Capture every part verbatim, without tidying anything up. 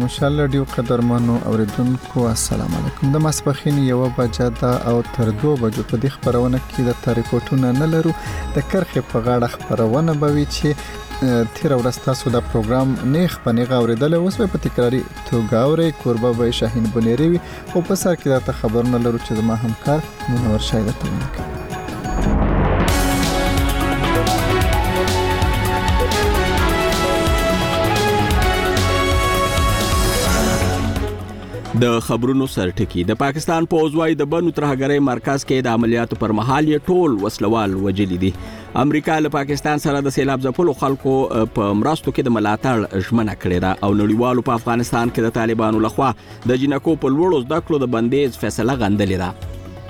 مشال رادیو قدرمنو اوریدونکو السلام علیکم. د ماسپخین یو بجه ده او تر دوه بجو په دې خبرونه کې د تاریخوټونه نه لرو. د کرخې په غاړه خبرونه به وي چې تیر ورځ تاسو د پروګرام نیخ په نیغه اوریدل اوس په تکراری توګه اوري. کوربه به شاهین بنيري وي او په سر کې د خبرونه لرو چې زما همکار منور شاید ته وکړي. د خبرونو سرټکی. د پاکستان پوځ وايي د بنو ترهګرۍ مرکز کې د عملیاتو پر مهال یې ټول وسلوال وجلی دي. امریکا له پاکستان سره د سیلاب ځپلو خلکو په مرستو کې د ملاتړ ژمنه کړې ده او نړیوالو په افغانستان کې د طالبانو لخوا د جنکو په لوړو زده کړو د بندیز فیصله غندلې ده.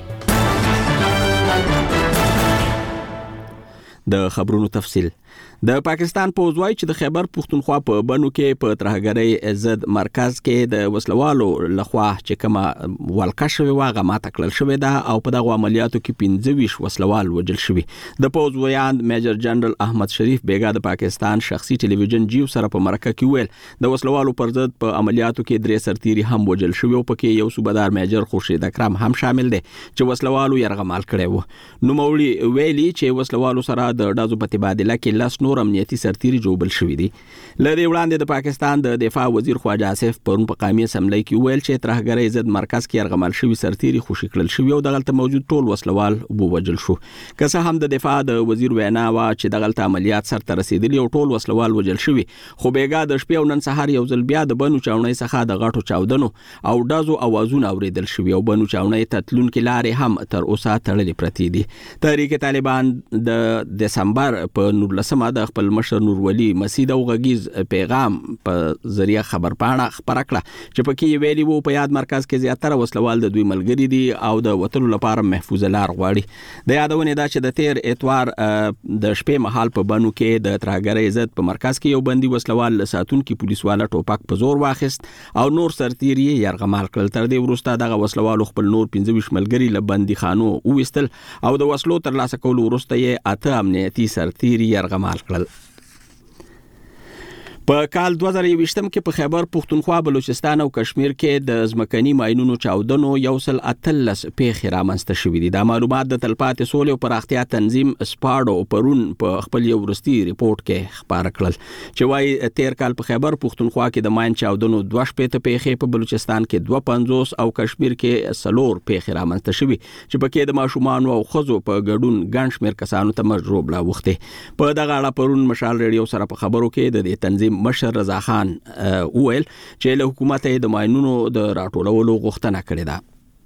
د خبرونو تفصیل. د پاکستان پوځ وايي چې د خیبر پختونخوا په بنو کې په ترهګرۍ ضد مرکز کې د وسلوالو لخوا چې کومه ولکه شوی واغه ماته کړل شوی ده او په دغه عملیاتو کې پنځه ویشت وسلوال وجل شوی. د پوځ ویاند میجر جنرال احمد شریف بیګا د پاکستان شخصي ټلویزیون جیو سره په مرکه کې ویل د وسلوالو پر ضد په عملیاتو کې درې سرتیري هم وجل شوی او پکې یو صوبدار میجر خورشید اکرم هم شامل دي چې وسلوالو یرغمال کړي وو. نو مولي ویلي چې وسلوالو سره د ډازو په تبادله کې لاس نور امنیتي سرتیري جوړل شوی دي. لدې وړاندې د پاکستان د دفاع وزیر خواجه آصف پرون په قومي اسمبلی کې ویل چې ترهګرۍ ضد مرکز کې یرغمال شوی سرتیري خوشی کړل شوی او دغلته موجود ټول وسلوال ووجل شو. که څه هم د دفاع د وزیر وینا وا چې دغلته عملیات سره رسیدلی او ټول وسلوال وجل شوی، خو بیګا د شپې او نن سهار یو ځل بیا د بنو چاونۍ څخه د غټو چاودنو او ډازو اوازونه اوریدل شوی او بنو چاونۍ تتلون کې لارې هم تر اوسه تړلې پرتی دي. تحریک طالبان د دسمبر په نولسمه د خپل مشر نور ولی مسید او غږیز پیغام په ذریعہ خبر پاڼه خبره کړه چې پکې ویلي وو په یاد مرکز کې زیاتره وسلوال د دوی ملګری دي او د وټلو لپاره محفوظ لار غواړي. د یادونه ده چې د تیر اتوار د شپې مهال په بنو کې د ترهګرۍ ضد په مرکز کې یو بندي وسلوال ساتون کې پولیس والا ټوپک په زور واخیست او نور سرتیري یرغمال کړل. تر دې وروسته دغه وسلوال خپل نور پنځه ویشت ملګری له بندي خانو وویستل او د وسلو تر لاسه کولو وروسته یې اته امنیتي سرتیري یرغمال کړل. په کال دوه زره یوویشتم کې په خیبر پختونخوا، بلوچستان او کشمیر کې د ځمکني ماینونو چاودنو یو سل اتلس پیښې رامنځته شوې دي. دا معلومات د تلپاتې سولې او پراختیا تنظیم سپاډو پرون په خپل یو وروستي ریپورت کې خبر کړل چې وايي تیر کال په خیبر پختونخوا کې د ماین چاودنو دوه شپېته پیښې، په بلوچستان کې دوه پنځوس او کشمیر کې څلور پیښې رامنځته شوې چې پکې د ماشومان او ښځو په ګډون ګڼ شمېر کسانو ته مجروب لا وخته. په دغه اړه پرون مشال ریډیو سره په خبرو کې د دې تنظیم مشر رضا خان وویل چې له حکومت د ماینونو د راټولولو غوښتنه کړې ده.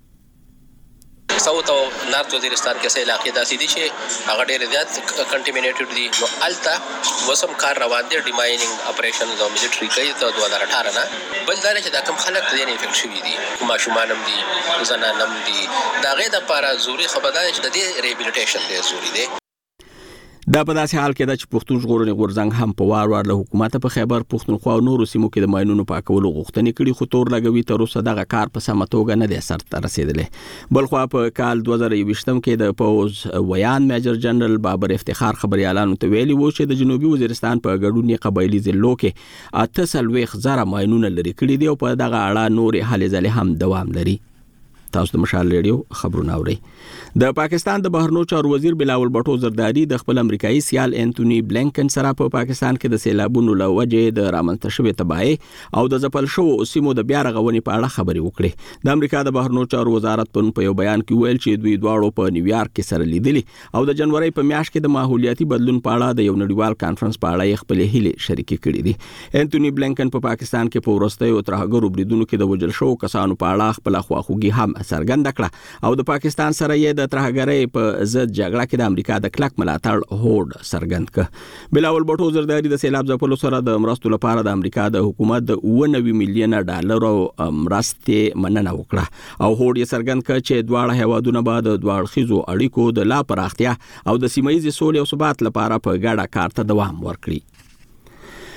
ساوث او نارث وزیرستان کې څه علاقې داسې دي چې هغه ډېر زیات کنټامینیټډ دي. نو الته وسم کار روان دي، ډیماینینګ اپریشنز او میلیټری کوي ته دوه هزار اټھارہ نه. بل دا چې دا کوم خلک دې نه افیکټ شوي دي، ماشومان هم دي، زنان هم دي، دا غي د لپاره ضروري خبردار چې د دې ریهابلیټیشن دی ضروري دی. دا په داسې حال کې ده چې پښتون ژغورنې غورځنګ هم په وار وار له حکومت په خیبر پختونخوا او نورو سیمو کې د ماینونو پاکولو غوښتنې کړي، خو تور لګوي تر اوسه دغه کار په سمه توګه نه دی سرته رسېدلی. بلخوا په کال دوه زره یوویشتم کې د پوځ ویان میجر جنرال بابر افتخار خبريالانو ته ویلي وو چې د جنوبي وزیرستان په ګډون قبایلي ضلعو کې اته څلوېښت زره ماینونه لرې کړي دي او په دغه اړه نورې هلې ځلې هم دوام لري. تاسو د مشال ریډیو خبرونه اورئ. د پاکستان د بهرنیو چارو وزیر بلاول بټو زرداری د خپل امریکایي سیال انټونی بلینکن سره په پاکستان کې د سیلابونو له وجې د رامنځته شوې تباهي او د ځپل شوو سیمو د بیا رغونې په اړه خبرې وکړې. د امریکا د بهرنیو چارو وزارت په یو بیان کې ویل چې دوی دواړو په نیویارک کې سره لیدلي او د جنوري په میاشت کې د ماحولیاتي بدلون په اړه د یو نړیوال کانفرنس په اړه خپل هیلې شریکې کړې دي. انټونی بلینکن په پاکستان کې په ورستیو ترهګرو بریدونو کې د وجل شوو کسانو په اړه خپل خواخوږي هم څرګنده کړه او د پاکستان سره یې د ترهګرۍ په ضد جګړه کې د امریکا د کلک ملاتړ هوډ څرګند کړ. بلاول بټو زرداری د سیلاب ځپلو سره د مرستو لپاره د امریکا د حکومت د اوه نوي میلیونه ډالرو مرستې مننه وکړه او هوډ یې څرګند کړ چې دواړه هیوادونه به د دواړخیزو اړیکو د لا پراختیا او د سیمه ییزې سولې او ثبات لپاره په ګډه کار ته دوام ورکړي.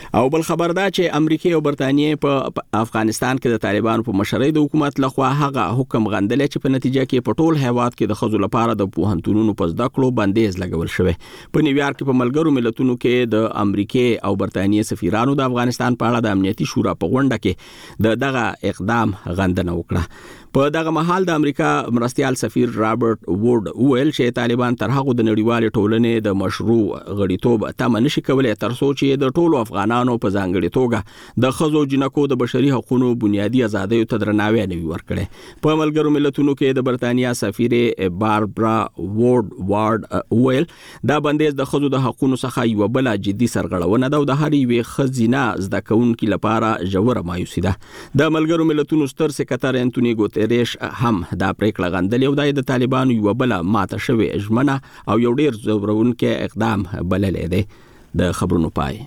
او بل خبر دا چې امریکا او برتانیې په افغانستان کې د طالبانو په مشرۍ د حکومت لخوا هغه حکم غندل چې په نتیجه کې په ټول هیواد کې د خځو لپاره د پوهنتونونو په زده کړو بندیز لګول شوی. په نیویارک کې په ملګرو ملتونو کې د امریکا او برتانیې سفیرانو د افغانستان په اړه د امنیتي شورا په غونډه کې د دغه اقدام غندنه وکړه. په دغه مهال د امریکا مرستيال سفیر رابرټ وورد ویل چې طالبان تر هغه د نړیوال ټولنې د مشروع غړیتوب تم نشي کولای تر څو چې د ټولو افغانانو په ځانګړي توګه د خزو جنکو د بشري حقوقو بنیادی آزادیو ته درناوی نه ورکړي. په ملګرو ملتونو کې د برتانیا سفیر باربرا وورد وارد ویل دا بندیز د خزو د حقوقو څخه یو بل جدي سرغړونه ده او د هر یو خزینه زده کوونکو لپاره جوړه مایوسي ده. د ملګرو ملتونو ستر سکرټر انټونی ګوتریش هم دا پریکړه غندلې او د طالبانو یو بل ماته شوی ژمنه او یو ډیر زورونکي اقدام بللې ده. د خبرونو پای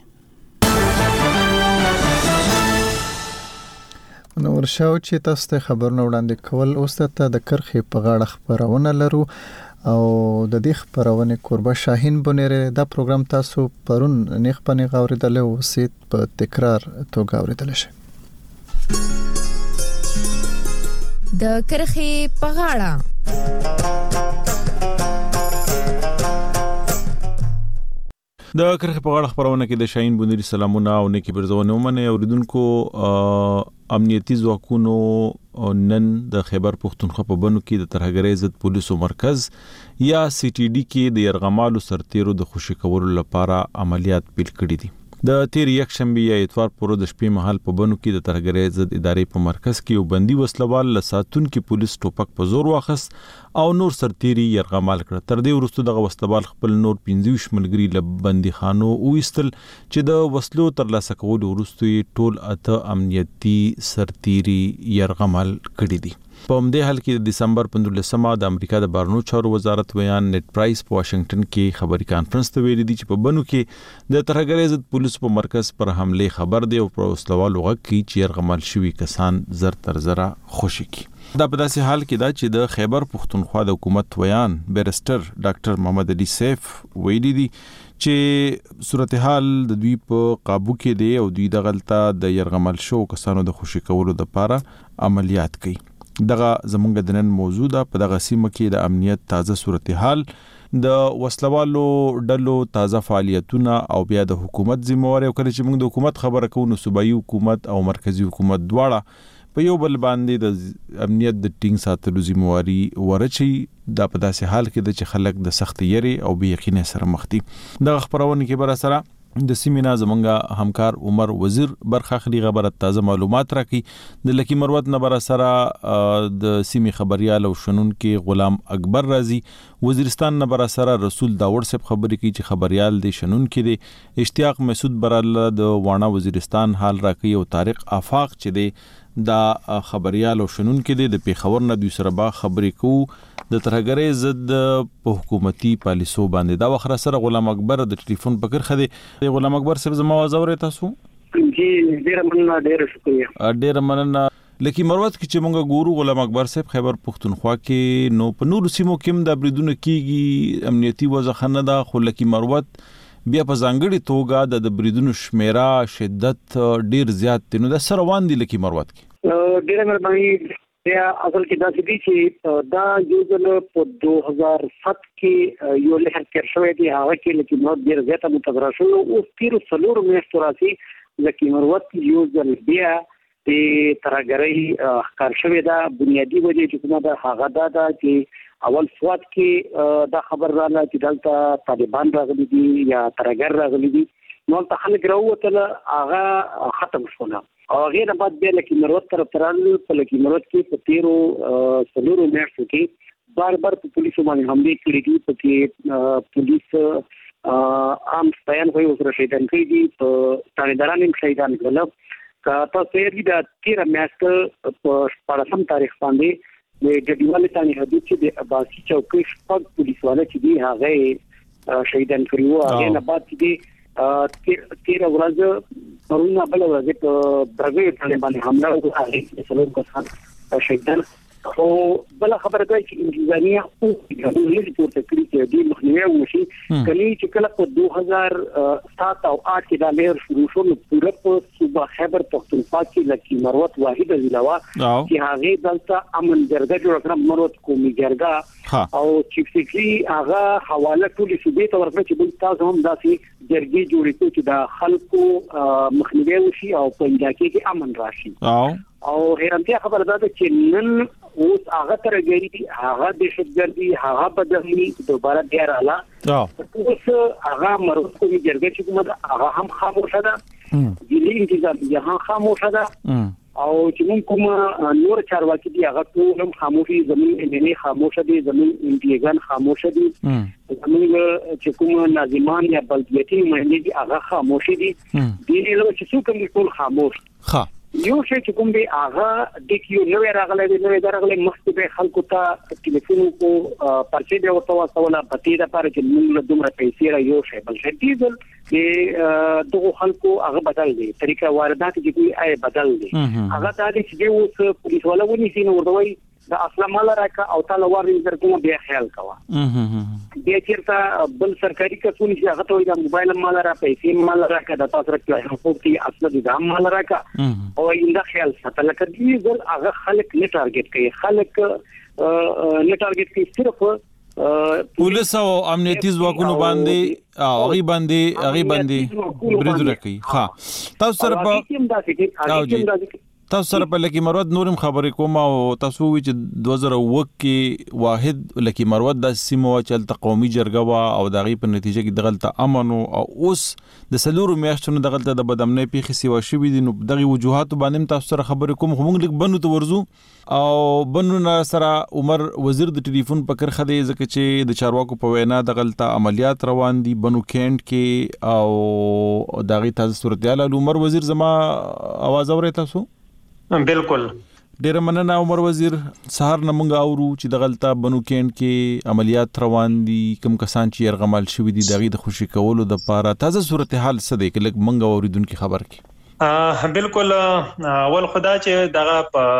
نو ورشاو چې تاسو ته خبرونه وړاندې کول اوس ته د کرخې په غاړه خبرونه لرو او د دې خبرونه قربا شاهین بنيره دا پروګرام تاسو پرون نیخ پنی غوړیدل او سیت په تکرار توګه غوړیدل شي. د کرخې په غاړه د کرخې په غاړه خبرونه کې د شاهین بنيري سلامونه او نیکی برزونه ومنه اوریدونکو امنیتي ځواکونو نن د خیبر پختونخوا په بنو کې د ترهګرۍ ضد پولیسو مرکز یا سی ټي ډي کې د يرغمالو سرتیرو د خوشي کولو لپاره عملیات پیل کړي دي. د تیر یک شنبه یا اتوار پر د شپې مهال په بنو کې د ترهګرۍ ضد ادارې په مرکز کې یو بندي وسلوال لساتون کې پولیس ټوپک په زور واخست او نور سرتیري يرغمال کړ. تر دې وروسته دغه وسلوال خپل نور پنځه ویشت ملګري له بندي خانو وېستل چې د وسلو تر لاسه کولو وروسته ټول اته امنیتي سرتیري يرغمال کړي دي. په همدې حال کې د دسمبر پنځلسمه د امریکا د بارنو چارو وزارت ویان نیټ پرایس په واشنگټن کې خبري کانفرنس ته ویلي دي چې په بنو کې د ترهګرۍ ضد پولیسو په مرکز پر حمله خبر دی او پر وسلوال وغږ کی چې يرغمال شوی کسان زر تر زره خوشي کی. دا په داسې حال کې دا چې د خیبر پختونخوا د حکومت ویان بیرستر ډاکټر محمد علي سیف ویلي دي چې صورتحال د دوی په قابو کې دی او دوی د غلطه د يرغمال شو کسانو د خوشي کولو لپاره عملیات کوي. دغه زمونږ د نن موضوع ده. په دغه سیمه کې د امنیت تازه صورتحال د وسلوالو ډلو تازه فعالیتونه او بیا د حکومت ذمہواری او کله چې موږ د حکومت خبره کوو نو صوبایي حکومت او مرکزی حکومت دواړه په یو بل باندې د امنیت د ټینګ ساتلو ذمہواری ورچي. دا په داسې حال کې د چې خلک د سخت یری او بې یقینۍ سره مخ دي. دغه خبرونه کې بر سره د سیمینا زمونږه همکار عمر وزیر برخه خلی خبره تازه معلومات راکړي. د لکی مروت نه بر سره د سیمې خبريال او شنن کې غلام اکبر رازي وزیرستان نه بر سره رسول داور صاحب خبري کوي چې خبريال د شنن کې دی اشتیاق مسعود براله د وانه وزیرستان حال راکړي او طارق آفاق چې دی دا خبريال او شنن کې دی د پیښور نه دوی سره با خبري کوي د ترهګرۍ ضد په حکومتي پالیسو باندې. دا وخره سره غلام اکبر د ټلیفون پکړ خدي. غلام اکبر صاحب زما आवाज اورئ تاسو؟ جی ډیر مننه ډیر شکریہ. ډیر مننه. لکه مروت کې چې مونږ ګورو غلام اکبر صاحب خیبر پختونخوا کې نو په نور سیمو کې د بریدونو کیږي امنیتي وضعخنه ده خو لکه مروت بیا په ځانګړي توګه د بریدونو شمیره شدت ډیر زیات دی. نو د سره روان دي لکه مروت کې ډیر مهرباني. یا اصل کې دا چې چې دا یو ځل په دوه هزار سات کې یو لهر کې شوې دي هغه کې لکه نو ډیر زیاته متغیر شو او تیر څلور میاشتې راځي لکه مروت یو ځل بیا د ترهګرۍ ښکار شوې ده. بنیادی وجه چې کومه ده هغه دا ده چې اول سواد کې دا خبر راغله چې دلته طالبان راغلي دي یا ترهګر راغلي دي نو ته خلک راووتل هغه ختم شول. او غیر بعد بیا لکه مروت طرف ترال په لکه مروت کې په تیرو څلورو میاشتو کې بار بار په پولیسو باندې حمله کړې دي. په کې پولیس عام ستاین کوي او سره شهیدان کوي دي په تانیداران هم شهیدان کړل. کا تاسو یې د تیر میاشت په پړسم تاریخ باندې د جديواله تانی حدود چې د عباسي چوکۍ شپږ پولیس والا چې دي هغه شهیدان کړي وو. هغه نه بعد چې تیر ورځ پرونه بل ورځ په برګې باندې حمله وکړه چې څلور کسان شهیدان خو بل خبره ده چې انتظامیه او د پورته کړی چې د مخنیوي وشي کله چې کله په دوه هزار سات او آठ کې دا لهر شروع شو نو پوره په صوبه خیبر پختونخوا کې لکه مروت واحد ضلع چې هغه دلته امن جرګه جوړ کړه مروت قومي جرګه او چیف سیکرټري هغه حواله ټول صوبې ته ورکړه چې بل تاسو هم داسې جرګې جوړې کړو چې د خلکو مخنیوي وشي او په علاقې کې امن راشي او هرنتیا خبره ده چې نن اوس هغه ترګری هغه د شتګردي هغه بدلني دوباره بیا رااله اوس هغه مرغ کومي جرګه چې کومه هغه هم خاموشه ده دلی انتظام یې هم خاموشه ده او چې موږ کوم نور چارواکي دي هغه ټول هم خاموشي زمين انني خاموشه دي زمين انتيګان خاموشه دي زموږ چې کوم ناظمان یا بلدیاتي مهندي دي هغه خاموشي دي دي له چې څوک هم ټول خاموش ها یو شی چې کوم دی هغه د کیو نوې راغله د نوې درغله مخکې به خلکو ته ټلیفون کو پرچې دی او تاسو ولا پتی دا پر چې موږ دومره پیسې را یو شی بل شي ډیزل د دغه خلکو هغه بدل دي طریقه واردات چې کوي آی بدل دي هغه دا چې اوس پولیس ولا ونی سینه ورته د اصله مال راکا او تعالی ورې درکوم بیا خیال کوا بیا چیرته بل سرکاري کسونی چې هغه ته د موبایل مال را پیسې مال راکا د تاسو راکړه حقوق دي اصله د دام مال راکا او انده خیال ساتل کړي ځل هغه خلک نه ټارګټ کوي خلک نه ټارګټ کوي صرف پولیس او امنیتي ځواکونو باندې هغه باندې هغه باندې بریډ راکړي ها تاسو سره په تاسو سره په لکی مروت نورم خبرې کوم او تاسو وی چې دوه زره اووه کې واحد لکی مروت د سیمو چلته قومي جرګه وا او دغه په نتیجه کې دغلته امن او اوس د سلورو میاشتونو دغلته د بدامنۍ پیښې سیوا شوې دي نو دغه وجوهات باندې تاسو سره خبرې کوم موږ لیک بنو ته ورزو او بنو سره عمر وزیر د ټلیفون په کرخه دی ځکه چې د چارواکو په وینا دغلته عملیات روان دي بنو کینټ کې او دغه تازه صورتحال عمر وزیر زما आवाज اورئ تاسو بالکل ډیر مننه عمر وزیر سهار نمنګ اورو چې دغلطه بنو کینټ کې عملیات روان دي کوم کسان چې يرغمال شوی دي دغه د خوشی کولو د پاره تازه صورتحال څه دی کله منګ اوریدونکو خبر کی بالکل اول خدا چې دغه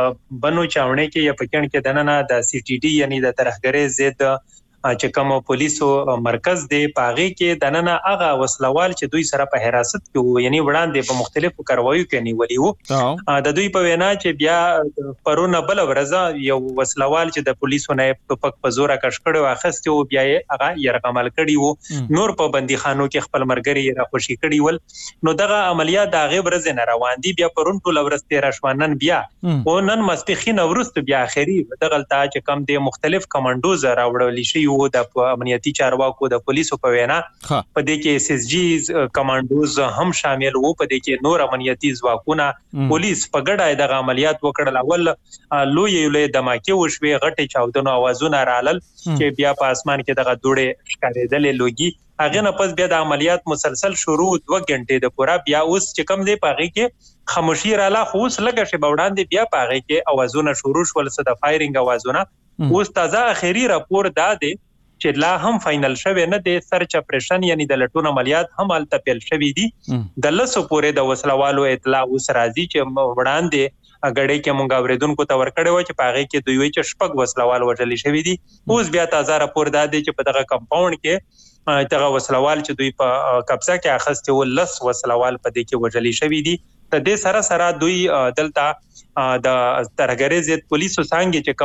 بنو چاونې کې یا پکړ کې دننه د سی ټي ډي یعنی د ترهګرۍ ضد چې کوم پولیسو مرکز دی پاغي کې دننه هغه وسلوال چې دوی سره په حراست کې یعنی وړاندې په مختلفو کاروایو کې نیولي وو د دوی په وینا چې بیا پرونه بل ورځ یو وسلوال چې د پولیسو نه په په زوره کشکړو اخستو بیا هغه يرغمل کړي وو نور په بنديخانو کې خپل مرګري را خوشي کړي ول نو دغه عملیات د غیب ورځ نه روان دي بیا پرون ټول ورځ تیر شوانن بیا او نن مسپخین ورست بیا اخري دغلطه چې کم دي مختلف کمانډوز راوړل شي و د امنیتي چارواکو د پولیسو په وینا په دې کې اس اس جی کمانډوز هم شامل وو په دې کې نور امنیتي ځواکونه پولیس په ګډه د عملیات وکړل اول لوی لوی دماکي وشوي غټي چاودنو اوازونه رالل چې بیا په اسمان کې دغه دوړې ښکارېدلې لوګي هغه نه پس بیا د عملیات مسلسل شروع دوه غنټې د پورا بیا اوس چې کم دی پاغي کې خاموشي رااله خو اوس لګه شی بوډاندې بیا پاغي کې اوازونه شروع شول څه د فایرینګ اوازونه اوس تازه اخیری راپور داده چې لا هم فائنل شوه نه د سرچ اپریشن یعنی د لټون عملیات هم الته پیل شوې دي د لسو پورې د وسلوالو اطلاع اوس راځي چې وړاندې اګړې کې مونږ اوریدونکو ته ورکړې و چې پاغه کې دوی وی چې شپږ وسلوال وژل شوی دي اوس بیا تازه راپور دادې چې په دغه کمپاوند کې دغه وسلوال چې دوی په قبضه کې اخستې و لس وسلوال په دې کې وژل شوی دي د دې سره سره دوی دلته د ترهګرۍ ضد پولیسو څنګه چې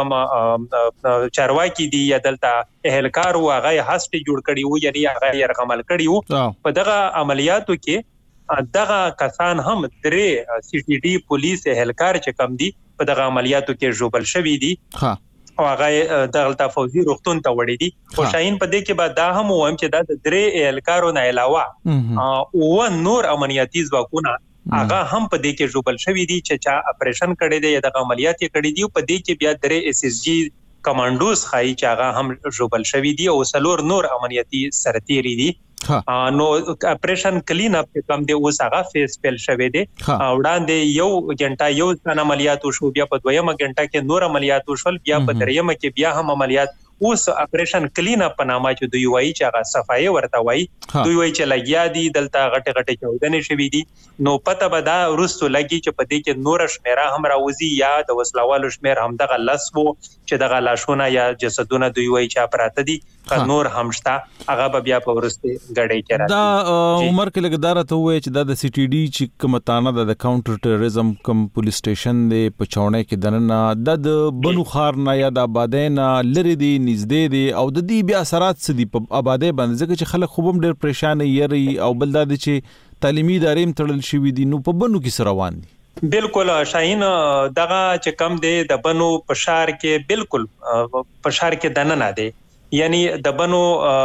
کوم چارواکي دي یا دلته اهلکار او هغه هسټي جوړ کړي وو یعنی هغه يرغمل کړي وو په دغه عملیاتو کې دغه کسان هم درې سی ټي ډي پولیس اهلکار چې کم دي په دغه عملیاتو کې جوړل شوی دي او هغه دغه فوزي روختون ته وړي دي او شاهین په دې کې بعد دا هم وایم چې دا درې اهلکارو نه علاوه او نور امنیتي ځواکونه هغه هم په دې کې جوړل شوی دي چې چا اپریشن کړي دي یا د عملیات کړي دي په دې کې بیا درې اس اس جی کمانډوز خای چې هغه هم جوړل شوی دي او سلور نور امنیتي سرتيري دي نو اپریشن کلین اپ کوم دی اوس هغه فیس پیل شوی دی وړاندې یو غنټه یو ځان عملیات شو بیا په دویمه غنټه کې نور عملیات شول بیا په دریمه کې بیا هم عملیات اوس اپریشن کلین اپ په نامه چې دوی وایي چې هغه صفایي ورته وایي دوی وایي چې لګیا دي دلته غټه غټه چودنې شوې دي نو پته به دا وروستو لګي چې په دې کې نور شمیره هم راوځي یا د وسلوالو شمیر هم دغه لس وو چې دغه لاشونه یا جسدونه دوی وایي چې پراته دي نور هم شته هغه به بیا په ورسته غړې کې راځي دا عمر کې لګدار ته وایي چې دا د سی ټي ډي چې کومتانه د کاونټر ټیرریزم کم پولیس سټیشن دی په چاونه کې دننه د بنو خار نه یا د آبادینا لری دی نږدې دی او د دې بیا اثرات څه دي په آبادې باندې ځکه چې خلک خوبم ډېر پریشان یری او بل دا چې تعلیمي ادارې هم تړل شوې دي نو په بنو کې سره روان دي بالکل شاهین دغه چې کم دی د بنو په شهر کې بالکل په شهر کې دننه دی یعنی د بنو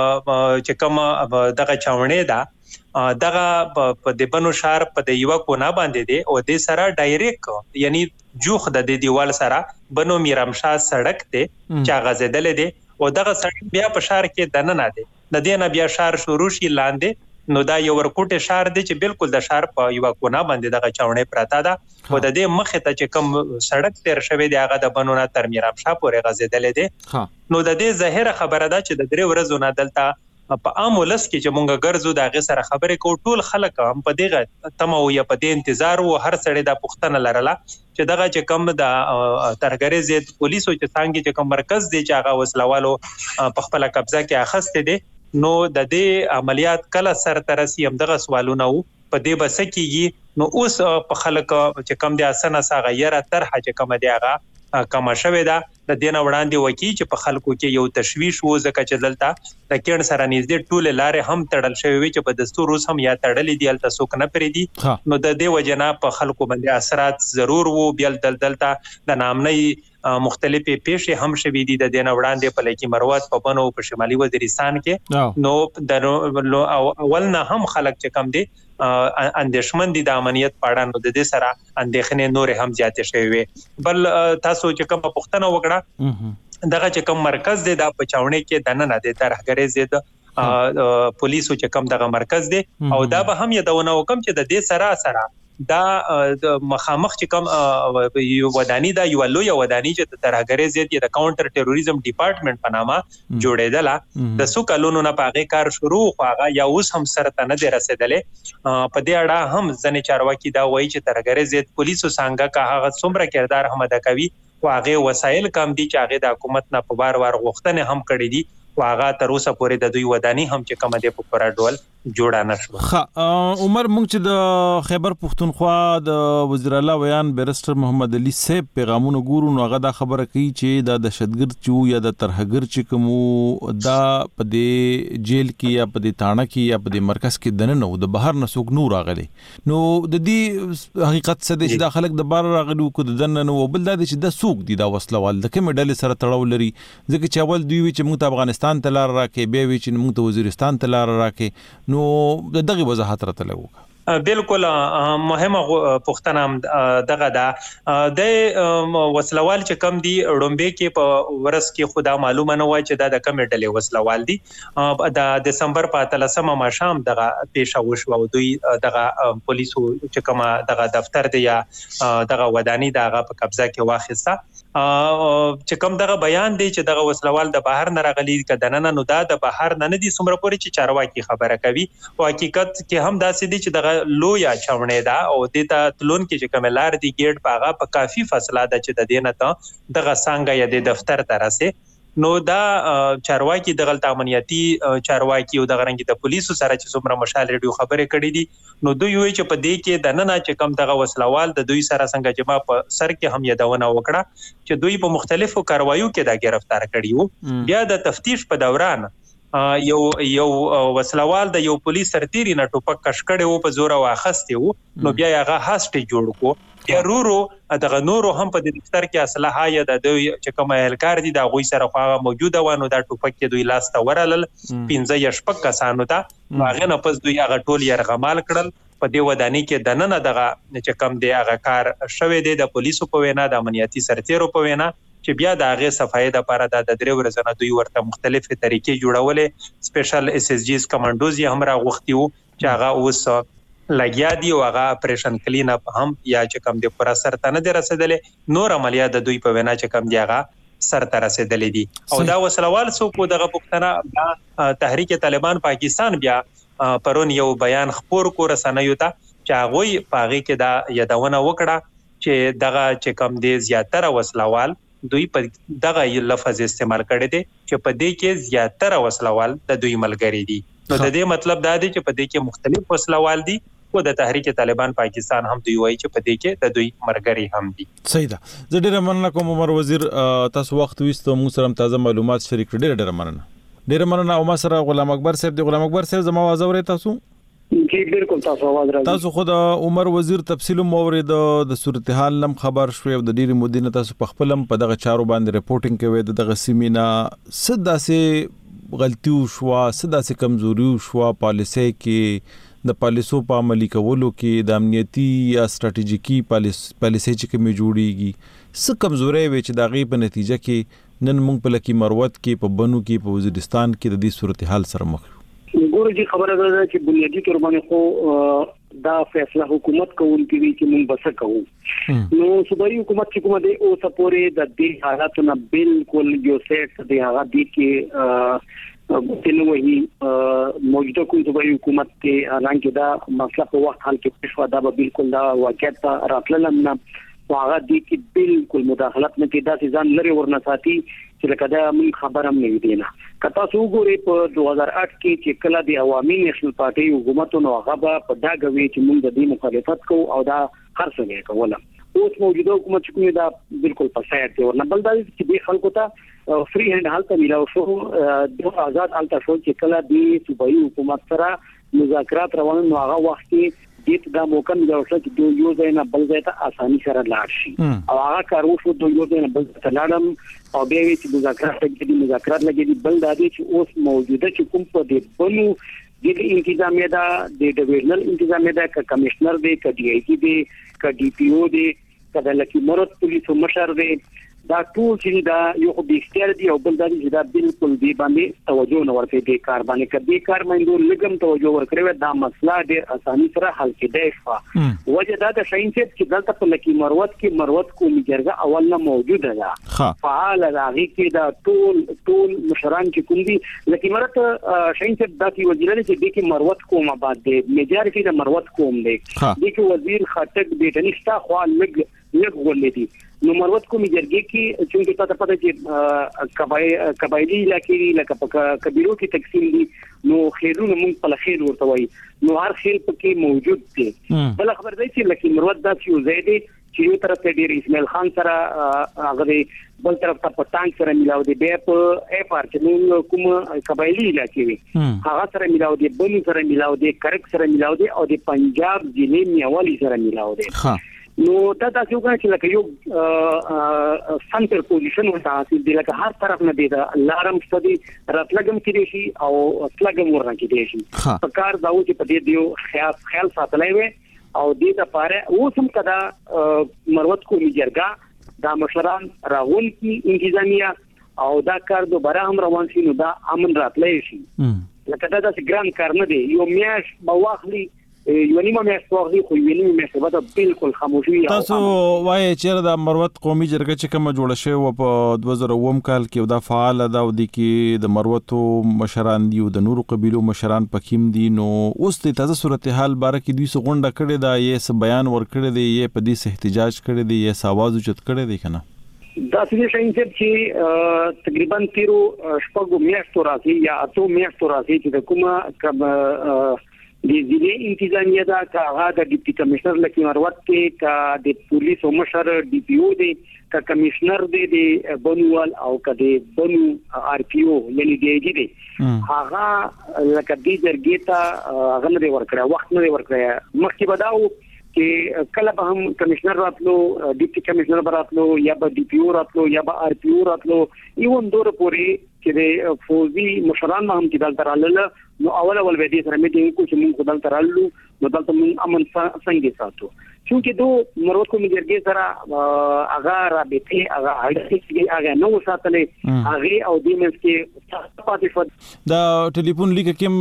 چې کوم دغه چاونه ده دغه په د بنو شهر په د یو کو نه باندې دی او د سره ډایریکټ یعنی جوخ د دیوال سره بنو میرمشاه سړک دی چې غزدل دی او دغه سړک بیا په شهر کې دننه دی د دې نه بیا شهر شروع شي لاندې نو دا یو ورکوټه شهر دی چې بالکل د شهر په یو کو نه باندې دغه چاونه پراته ده او د دې مخه ته چې کوم سړک تیر شوی دی هغه د بنو نه تر میرمشاه پورې غزدل دی نو د دې ظاهره خبره ده چې د درې ورځو نه دلته په عام ولس کې چې مونږ ګرځو دا غي سره خبرې کو ټول خلک هم په دغه تمو یا په دې انتظار وو هر سړی د پښتنه لرله چې دغه چې کم د ترګری زید پولیسو چې څنګه چې کوم مرکز دی چې هغه وسلوالو په خپل قبضه کې اخسته دي نو د دې عملیات کله سر ترسي هم دغه سوالونه وو په دې بس کېږي نو اوس په خلک چې کم دي اسنه سا غیره طرح چې کم دی هغه کما شوې ده د دین وړاندې وکی چې په خلکو کې یو تشویش وو ځکه چې دلته د کین سره نږدې ټول لارې هم تړل شوی وي چې په دستور اوس هم یا تړلې دي الته څوک نه پرې دي نو د دې وجنا په خلکو باندې اثرات ضرور وو بیا دل دلته د نامنۍ مختلفې پیښې هم شوې دي د دین وړاندې په لکی مروت په بنو په شمالي وزیرستان کې نو د اول نه هم خلک چې کم دي اندېشمن دي د امنیت پاړه نو د دې سره اندېښنې نور هم زیاتې شوي بل تاسو چې کوم پښتنه وکړه دغه چې کوم مرکز دی د پچاونه کې دننه د ترهګری زید پولیسو چې کوم دغه مرکز دی او دا به هم یادونه وکم چې د دې سره سره دا د مخامخ چې کوم یو ودانی دا یو لوی ودانی چې د ترهګری زید د کاونټر ټیرریزم ډپارټمنټ په نامه جوړېدله د سو کلونو نه پاغه کار شروع خواغه یا اوس هم سره ته نه دی رسیدلې په دې اړه هم ځنې چارواکي دا وایي چې ترهګری زید پولیسو څنګه کا هغه څومره کردار هم ادا کوي واغه وسایل کم دي چې هغه د حکومت نه په بار وار غوښتنه هم کړې دي واغه تر اوسه پورې د دوی ودانی هم چې کوم دې په پوره ډول جوړه نشو ها عمر مونږ چې د خیبر پښتونخوا د وزیر اعلی ویان بیرستر محمد علي صاحب پیغامونه ګورو نو هغه دا خبره کوي چې د دهشتګرد چو یا د ترهګر چې کوم دا په دې جیل کې یا په دې تاڼه کې یا په دې مرکز کې دنه نو د بهر نسوک نور راغلي نو د دې حقیقت څه دی چې د خلک د بهر راغلي کو د دنه نو بل دا چې د سوق دي دا وسلوال د کوم ډلې سره تړاو لري ځکه چې اول دوی چې موږ ته افغانستان ته لار راکې به وی چې موږ ته وزیرستان ته لار راکې نو دغه وضاحت راته لګو بالکل مهمه پښتنه دغه دا د وسلوال چې کم دي رومبه کې په ورس کې خدا معلومه نه وای چې دا د کم ډلې وسلوال دي د دسمبر په اتلسمه ما شام دغه پیښه وشو او دوی دغه پولیسو چې کومه دغه دفتر دی یا دغه ودانی دغه په قبضه کې واخیسته چې کوم دغه بیان دی چې دغه وسلوال د بهر نه راغلي کدننه نو دا د بهر نه نه دي څومره پورې چې چارواکي خبره کوي او حقیقت کې هم داسې دي چې دغه لویا چاونه دا او د ته تلون کې چې کملار دی ګیټ پاغه په کافي فاصله ده چې د دینه ته دغه څنګه یا د دفتر ترسه نو دا چارواکي د غلط امنیتي چارواکي او د غرنګي د پولیسو سره چې څومره مشال ریډیو خبرې کړې دي نو دوی وی چې په دې کې د نن چې کم دغه وسلوال د دوی سره څنګه جما په سر کې هم یادونه وکړه چې دوی په مختلفو کاروایو کې دا گرفتار کړیو بیا د تفتیش په دوران یو یو وسلوال د یو پولیس سرتیری نه ټوپک کشکړې وو په زور واخسته وو نو بیا هغه هاست جوړ کو یا رورو دغه نورو هم په د دفتر کې اسلحه یا د دوی چې کوم اهلکار دي دا غوي سره خو موجوده و نو دا ټوپک کې دوی لاس ته ورلل پنځه یا شپږ کسانو ته هغه نه پس دوی هغه ټول يرغمال کړل په دې ودانی کې دننه دغه چې کم دی هغه کار شوه دی د پولیسو په وینا د امنیتي سرتیرو په وینا چې بیا د هغه صفای د لپاره د درې ورځې دوی ورته مختلفه طریقې جوړولې سپیشل اس اس جیز کمانډوز یې هم راغوښتي وو چې هغه اوس لګیا دی او هغه اپریشن کلین اپ هم یا چې کم دی پر اثر ته نه رسیدلې نور عملیات د دوی په وینا چې کم دی هغه سر ته رسیدلې دي او دا وسلوال سو کو دغه پښتنه تحریک طالبان پاکستان بیا پرون یو بیان خبر کو رسنیو ته چې هغه پاغي کې دا یادونه وکړه چې دغه چې کم دي زیاتره وسلوال دوی په دغه لفظ استعمال کړي دي چې په دې کې زیاتره وسلوال د دوی ملګری دي نو د دې مطلب دا دی چې په دې کې مختلف وسلوال دي او د تحریک طالبان پاکستان هم دوی وایي چې په دې کې د دوی مرګري هم دي. صحیح ده. زه ډېر مننه کوم عمر وزیر تاسو وخت وستو موږ سره تازه معلومات شریک کړل. ډېر ډېر مننه. ډېر مننه او ما سره غلام اکبر صاحب دی. غلام اکبر صاحب زما आवाज اورئ تاسو؟ جی بالکل تاسو आवाज راځي. تاسو خو د عمر وزیر تفصیل مورید د صورتحال لم خبر شوي او د ډېری مدینه تاسو په خپلم په دغه چارو باندې ریپورتینګ کوي دغه سیمینا صدا سه غلطي شو صدا سه کمزوري شو پالیسي کې د پالیسو په عملي کولو کې د امنیتي یا ستراتیژیکي پالیسي چې کومې جوړیږي څه کمزوري وي چې دغه په نتیجه کې نن موږ په لکی مروت کې په بنو کې په وزیرستان کې د دې صورتحال سره مخ ګورې چې خبره ده چې بنیادی تور باندې خو دا فیصله حکومت کوونکی وی چې موږ بس کوو نو صوبایي حکومت چې کومه دی او سپورې د دې حالاتونو بالکل یو سیټ دی هغه دی کې ګوتنه وਹੀ موجوده کوم صوبایي حکومت ته حالانکه دا مسله په وخت حل کې پښوا دا به بالکل دا واقعیت راتللم نه هغه دی کې بالکل مداخلت نه کې دا ځان لري ورنه ساتي چې لکه دا موږ خبرم نه دی نه کته سو ګوري په دوه هزار آټ کې چې کله د عوامي نېشنل پارټي حکومتونو هغه په دا غوي چې موږ د دې مخالفت کوو او دا خرڅه کوله اوس موجوده حکومت چې کومه دا بالکل په سایت دی ورنه بل دا چې د خلکو ته فری هند حالت ملاو شو د آزاد الټا شو چې کله د صوبایي حکومت سره مذاکرات روان نو هغه وخت کې دې دا موقع نه ورته چې دوی یو ځای نه بل ځای ته اساني سره لاړ شي او هغه کارو شو دوی یو ځای نه بل ځای ته لاړم او بیا چې مذاکرات لګېدي مذاکرات لګېدي بل دا دي چې اوس موجوده چې کوم په دې بنو د انتظامیه دا د ډیویژنل انتظامیه دا ک کمشنر دی ک ډي آی جی دی ک ډي پی او دی ک د لکی مراد پولیسو مشر دی دا ټول چې دا یو خو به اختیار دی او بل دا چې دا بالکل دی باندې توجه نه ورته دی کار باندې کدي کار باندې لګم توجه ورکړي دا مسله ډېر اساني سره حل کېدای شو وجه دا د شاين چې دلته په لکی مروت کې مروت کومي جرګه اول نه موجوده ده فعال راغی کې دا ټول ټول مشران چې کوم دي لکی مرت شاين چې د وزیرانو چې د کې مروت کومه بعد دی میجارټي د مروت کوم دی د کې وزیر خټک بیٹنیستا خو لګ لګ ولې نو مروت کومي جرګې کې چې تاسو پته چې قبایلی قبایلی علاقې لکه په کبیرو کې تقسیم دي نو خیرونه موږ په خیر ورته وایي نو هر خیر پکې موجود دي بل خبر دی چې لکه مروت دا چې زیاده چې یو طرف ته ډیر اسماعیل خان سره هغه بل طرف ته پټانګ سره ملاو دي به په اف ار چې موږ کوم قبایلی علاقې وي هغه سره ملاو دي بل سره ملاو دي کرک سره ملاو دي او د پنجاب ضلع میوالي سره ملاو دي نو دا تاسو وګورئ چې لکه یو سنټر پوزیشن وتا چې د لکه هر طرف نه دی دا لارم ستدي راتلګم کې شي او اصلګم ورنه کې شي په کار دا و چې په دې دیو خیال خیال ساتلای وي او دې لپاره اوسم کدا مروت کو میجرګه دا مشران راغون کی انتظامیه او دا کار دوباره هم روان شي نو دا امن راتلای شي لکه دا د ګران کار نه دی یو میاش بواخلی یو نیمه میاشت وغوي خو یو نیمه میاشت به بالکل خاموشي تاسو وایي چې د مروت قومي جرګه چې کوم جوړه شوی و په دوه زره اووه کال کې دا فعال ده او د کې د مروتو مشران دی او د نورو قبيلو مشران پکیم دي نو اوس د تازه صورتحال باره کې دوی سغونډه کړي دا یې س بیان ور کړی دی یې په دې احتجاج کړی دی یې ساواز اوچت کړی دی کنه دا څه شي چې تقریبا تیرو شپږو میاشتو راځي یا اتو میاشتو راځي چې د کومه د ضلع انتظامیه دا هغه د ډیپټي کمشنر لکه مروت کې کا د پولیس مشر ډي پی او دی کا کمشنر دی د بنوال او کا د بنو ار پی او یعنی دی جی دی هغه لکه د جرګې ته هغه نه ورکړه وخت نه ورکړه مخکې بداو چې کله به هم کمشنر راتلو ډیپټي کمشنر راتلو یا به ډي پی او راتلو یا به ار پی او راتلو ایون دور پورې چې د فوزي مشران هم چې دلته رااله نو اول اول به دې سره میټینګ کو چې موږ دلته رالو نو دلته موږ امن څنګه ساتو چې دوه مروت کوم جرګې سره هغه رابطه هغه اړیکې هغه نو ساتلې هغه او دې مې کې پاتې شو. دا ټلیفون لیک کوم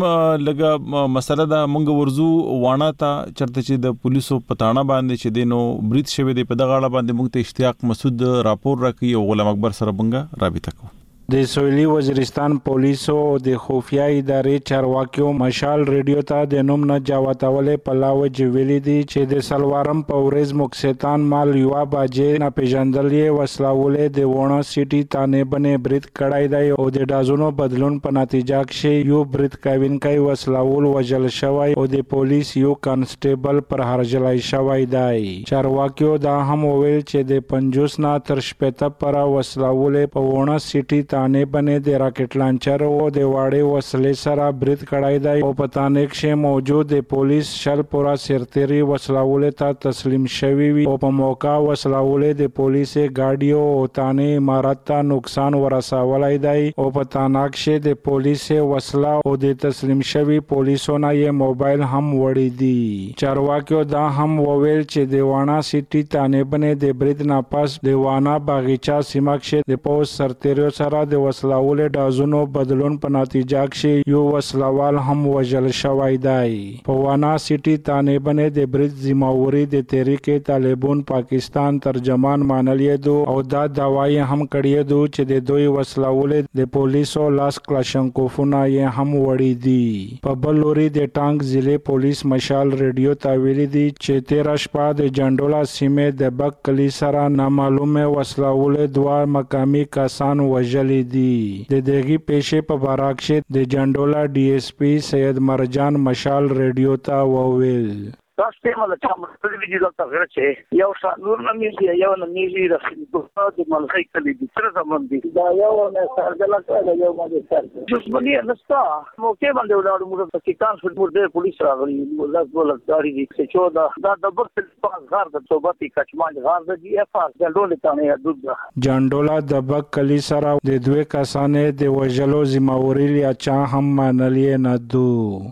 لګه مسله دا مونږ ورزو وانه تا چرته چې د پولیسو پټاڼه باندې چې دینو بریټ شوی دی په دغه اړه باندې مونږ ته اشتیاق مسعود راپور راکړي او غلام اکبر سره بنګه رابطه کوو. د سویلي وزیرستان پولیسو د خفیه ادارې چارواکیو مشال ریډیو ته د نوم نه جاوتاولې پلاو جویلی دي چې د سلوارم په ورځ مکسیتان مال یوا باجې نه پیژندلې وسلاولې د وونه سیټي تانه بنې بریټ کړای دی او د دازونو بدلون په نتیجه کې یو بریټ کاوینکای وسلاول وجل شوی او د پولیس یو کانسټیبل پر هرجلای شوی دی. چارواکیو دا هم وویل چې د پنځوس نه تر شپږ پر وسلاولې په وونه سیټي تانه بنې د راکټ لانچر او د واړې وسلې سره بریټ کړای دی او په تانه کې موجود د پولیس شل پورا سرتيري وسلاولې ته تسلیم شوی وي او په موقع وسلاولې د پولیس ګاډیو او تانه امارات ته نقصان ورسولای دی او په تانه کې د پولیس وسلا او د تسلیم شوی پولیسونو یې موبایل هم وړي دي. چارواکیو دا هم وویل چې د وانا سیټي تانه بنې د بریټ نه پاس د وانا باغچا سیمه کې د پولیس سرتيرو سره د وسلاول دازونو بدلون په نتیجه کې یو وسلوال هم وژل شوی دی. په وانا سیټي تانه بنې د بریټ ذمہواری د تحریک طالبان پاکستان ترجمان مانلې دو او دا داوای هم کړی دو چې د دوی وسلاول د پولیسو لاس کلاشنکوفونه یې هم وړي دي. په بل لوري د ټانګ ضلع پولیس مشال ریډیو ته ویلي دي چې تیرا شپه د جنډولا سیمه د بک کلی سره نامعلومه وسلاول دوه مقامی کسان وژل دي. د دغه پیښې په باره کې د جنډولا ډي اس پی سید مرجان مشال ریډیو ته وویل تاسو ته مله چې موږ په دې ځای ته غواړو یو څه نور نه میږي یو نه میږي د خپل د ملخي کلی دي تر زمون دي دا یو نه سرګلا کړه یو باندې سر دښمنی نستا مو کې باندې ولاړو موږ په کیکان فوټبال د پولیس راغلي موږ ټول داري دي چې دا دا د بکس په غار د توبتي کچمان غار د جی اف ار جنډول ته نه دوه جنډولا د بک کلی سره د دوه کسانې د وجلو ذمہواری لیا چا هم منلې نه دو.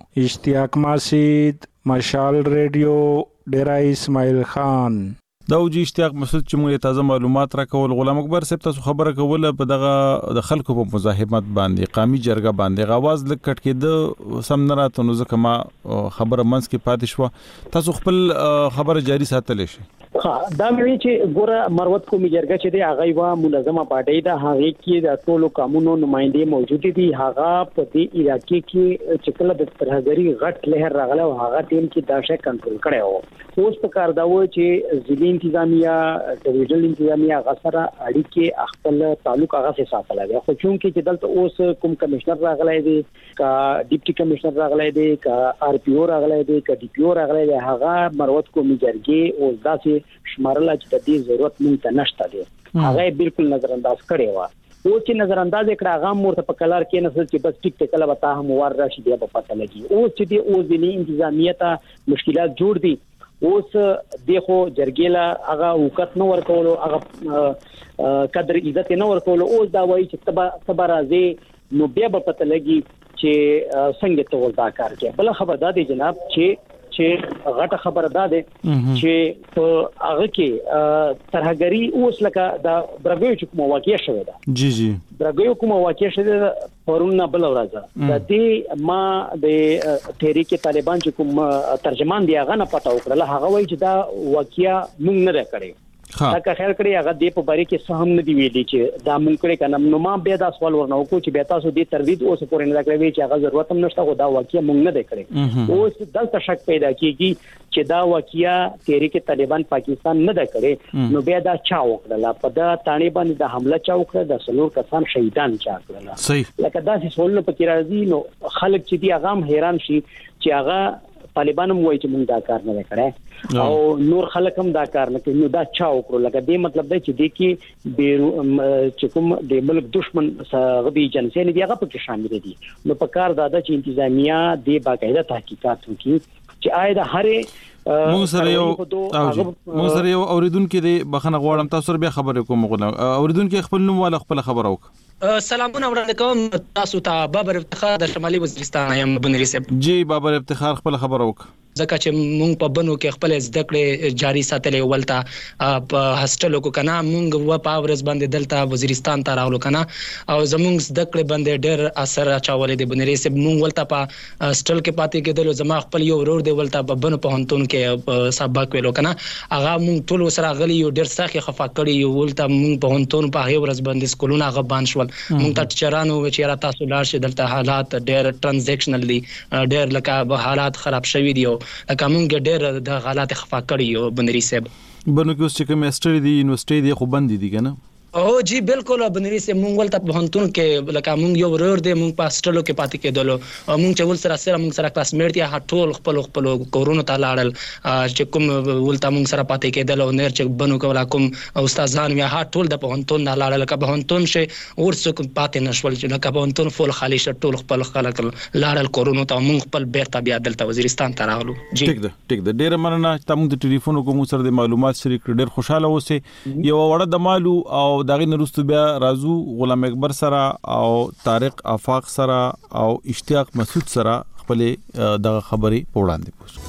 اشتیاق مسعود مشال ریډیو ډیرا اسماعیل خان. دا وجی اشتیاق مسعود چې موږ تازه معلومات راکول. غلام اکبر صاحب تاسو خبره کوله په دغه د خلکو په مزاحمت باندې قومي جرګه باندې غواز لکټ کې د سم نه راته نو ځکه ما خبره منځ کې پاتې شو. تاسو خپل خبره جاری ساتلی شئ. ها دا مې چې ګوره مروت قومي جرګه چې دی هغه وا منظمه پارټي ده هغه کې د ټولو قانونو نمائندې موجود دي. هغه په دې علاقې کې چې کله د ترهګری غټ لهر راغله او هغه ټیم کې دا شی کنټرول کړي وو. اوس په کار دا و چې ځینې انتظامیه ډیویژنل انتظامیه غسره اړیکې خپل تعلق هغه سره ساتل دي. خو چون کې دلته اوس کوم کمشنر راغلی دی کا ډیپټي کمشنر راغلی دی کا آر پی او راغلی دی کا ډي پی او راغلی دی هغه مروت قومي جرګې او داسې شمارل چې د دې ضرورت مونږ ته نشته دی. هغه بالکل نظر انداز کړي و او چې نظر انداز کړه هغه مورته په کلار کې نه چې بس ټیک ټیک کله وتا هم ور راشي دی په پته لګي او چې دی او ځینې انتظامیه ته مشکلات جوړ دي. اوس دغه جرګیلا هغه وکټ نو ورکول هغه قدر عزت نه ورکول. اوس دا وایي چې تبا تبا راځي نو بیا په پته لګي چې څنګه ته ولدا کار کوي. بل خبر دا دی جناب چې چې غټه خبره ده چې په هغه کې ترهګری اوس لکه د برګوي چې کوم واقعي شوه ده جی جی برګوي کوم واقعي شوه ده پرونه بل ورځ د دې ما د تحریک طالبان چې کوم ترجمان دی هغه نه پتا وکړه هغه وایي چې دا واقعیا موږ نه کړی. دا که خیال کړی هغه د په باره کې سهم نه دی ویلي چې دا مونږ کړی کنه نو ما بیا دا سوال ورنو کو چې بیا تاسو دې تردید اوس پورې نه کړی چې هغه ضرورت هم نشته خو دا واقعیا مونږ نه دی کړی. اوس دلته شک پیدا کیږي چې دا واقعیا تحریک طالبان پاکستان نه دی کړی نو بیا دا چا وکړه په دا تانی باندې د حمله چا وکړه د سلور کسان شهیدان چا کړل. صحیح لکه دا چې سوال پکې راځي نو خلک چې دی هغه هم حیران شي چې هغه طالبان هم وایي چې موږ دا کار نه کړی او نور خلک هم دا کار نه کوي. نو دا چا وکړو لکه دې مطلب دی چې د کې چې کوم د ملک دشمن غبي جنسي نه دی هغه پکې شامل دي. نو په کار دا د انتظامیه د باقاعده تحقیقات وکړي چې آیا د هر موږ سره یو موږ سره یو اوریدونکو دی بخنه غواړم تاسو سره بیا خبرې کوم غواړم اوریدونکو خپل نوم والا خپل خبر اوک. سلامونه وړاندې کوم تاسو ته بابر افتخار د شمالي وزیرستان یم بنری صاحب. جی بابر افتخار خپل خبر اوک. ځکه چې مونږ په بنو کې خپل زده کړې جاری ساتلې ولته په هاستلو کو کنه مونږ و په ورځ باندې دلته وزیرستان ته راغلو کنه او زمونږ زده کړې باندې ډېر اثر اچولې دی بنري سه مونږ ولته په هاستل کې پاتې کېدل زما خپل یو ورور دی ولته په بنو په هنتون کې سبق ویلو کنه هغه مونږ ټول سره غلي یو ډېر سخت خفا کړی یو ولته مونږ په هنتون په هغه ورځ باندې سکولونه هغه بان شول مونږ ته چرانو چې را تاسو لار شي دلته حالات ډېر ټرانزیکشنل دي ډېر لکه حالات خراب شوي دي او لکه مونږ ډېر د حالات خفا کړی یو بنري صاحب بنو کې اوس چې کوم استری دی یونیورسيټي دی خو بند دي کنه او جی بالکل بنري سه مونږ ولته په هنتون کې لکه مونږ یو ورور دی مونږ په هاستلو کې پاتې کېدل او مونږ چې ول سره سره مونږ سره کلاس میټ یا ټول خپل خپل کورونو ته لاړل چې کوم ولته مونږ سره پاتې کېدل او نیر چې بنو کولا کوم استادان یا ټول د په هنتون نه لاړل لکه په هنتون شي ورڅ پاتې نشول چې لکه په هنتون فول خالی شټ ټول خپل خلک لاړل کورونو ته مونږ خپل بیرته بیا دلته وزیرستان ته راغلو جی ټیک ده ټیک ده ډېر مننه تاسو د ټلیفون کوم سره د معلومات شریک ډېر خوشاله اوسئ یو وړه د مالو او دغه نرستو بیا رازو غلام اکبر سره او طارق افاق سره او اشتیاق مسعود سره خپل دغه خبري پوړاندې پوښ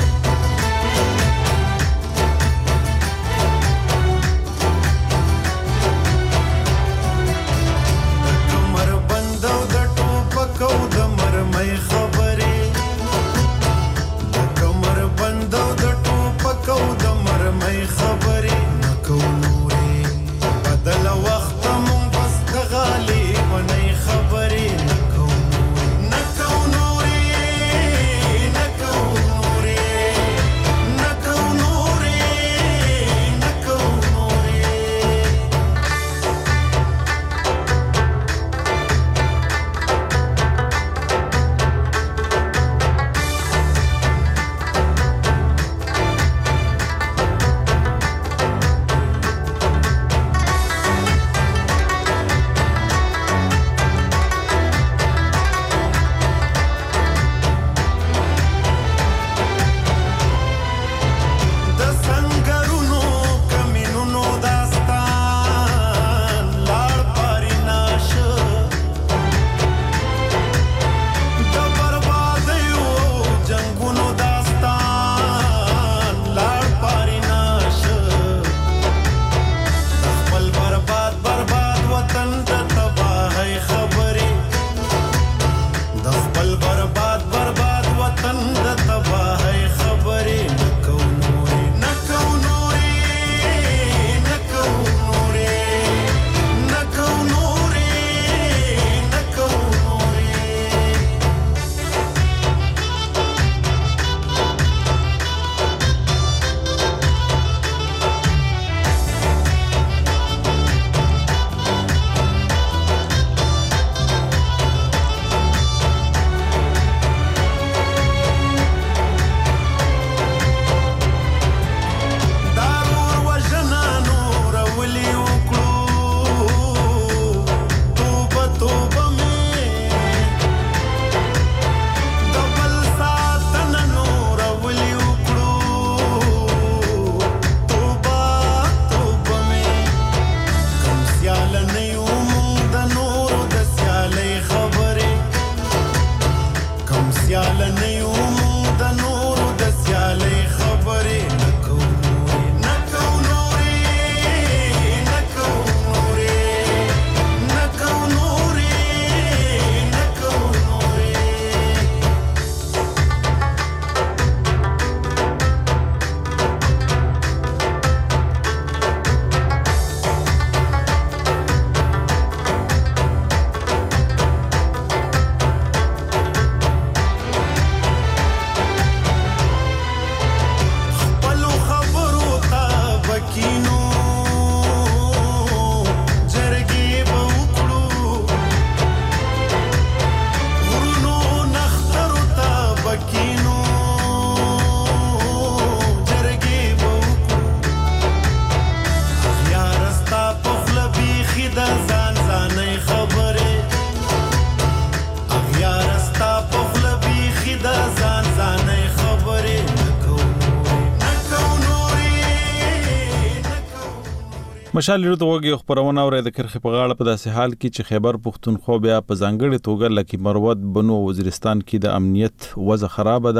مشال لري توګه خبرونه اوري د کرخ په غاړه په داسې حال کې چې خیبر پښتونخوا بیا په ځانګړي توګه لکه مروت بنو وزیرستان کې د امنیت وضع خراب ده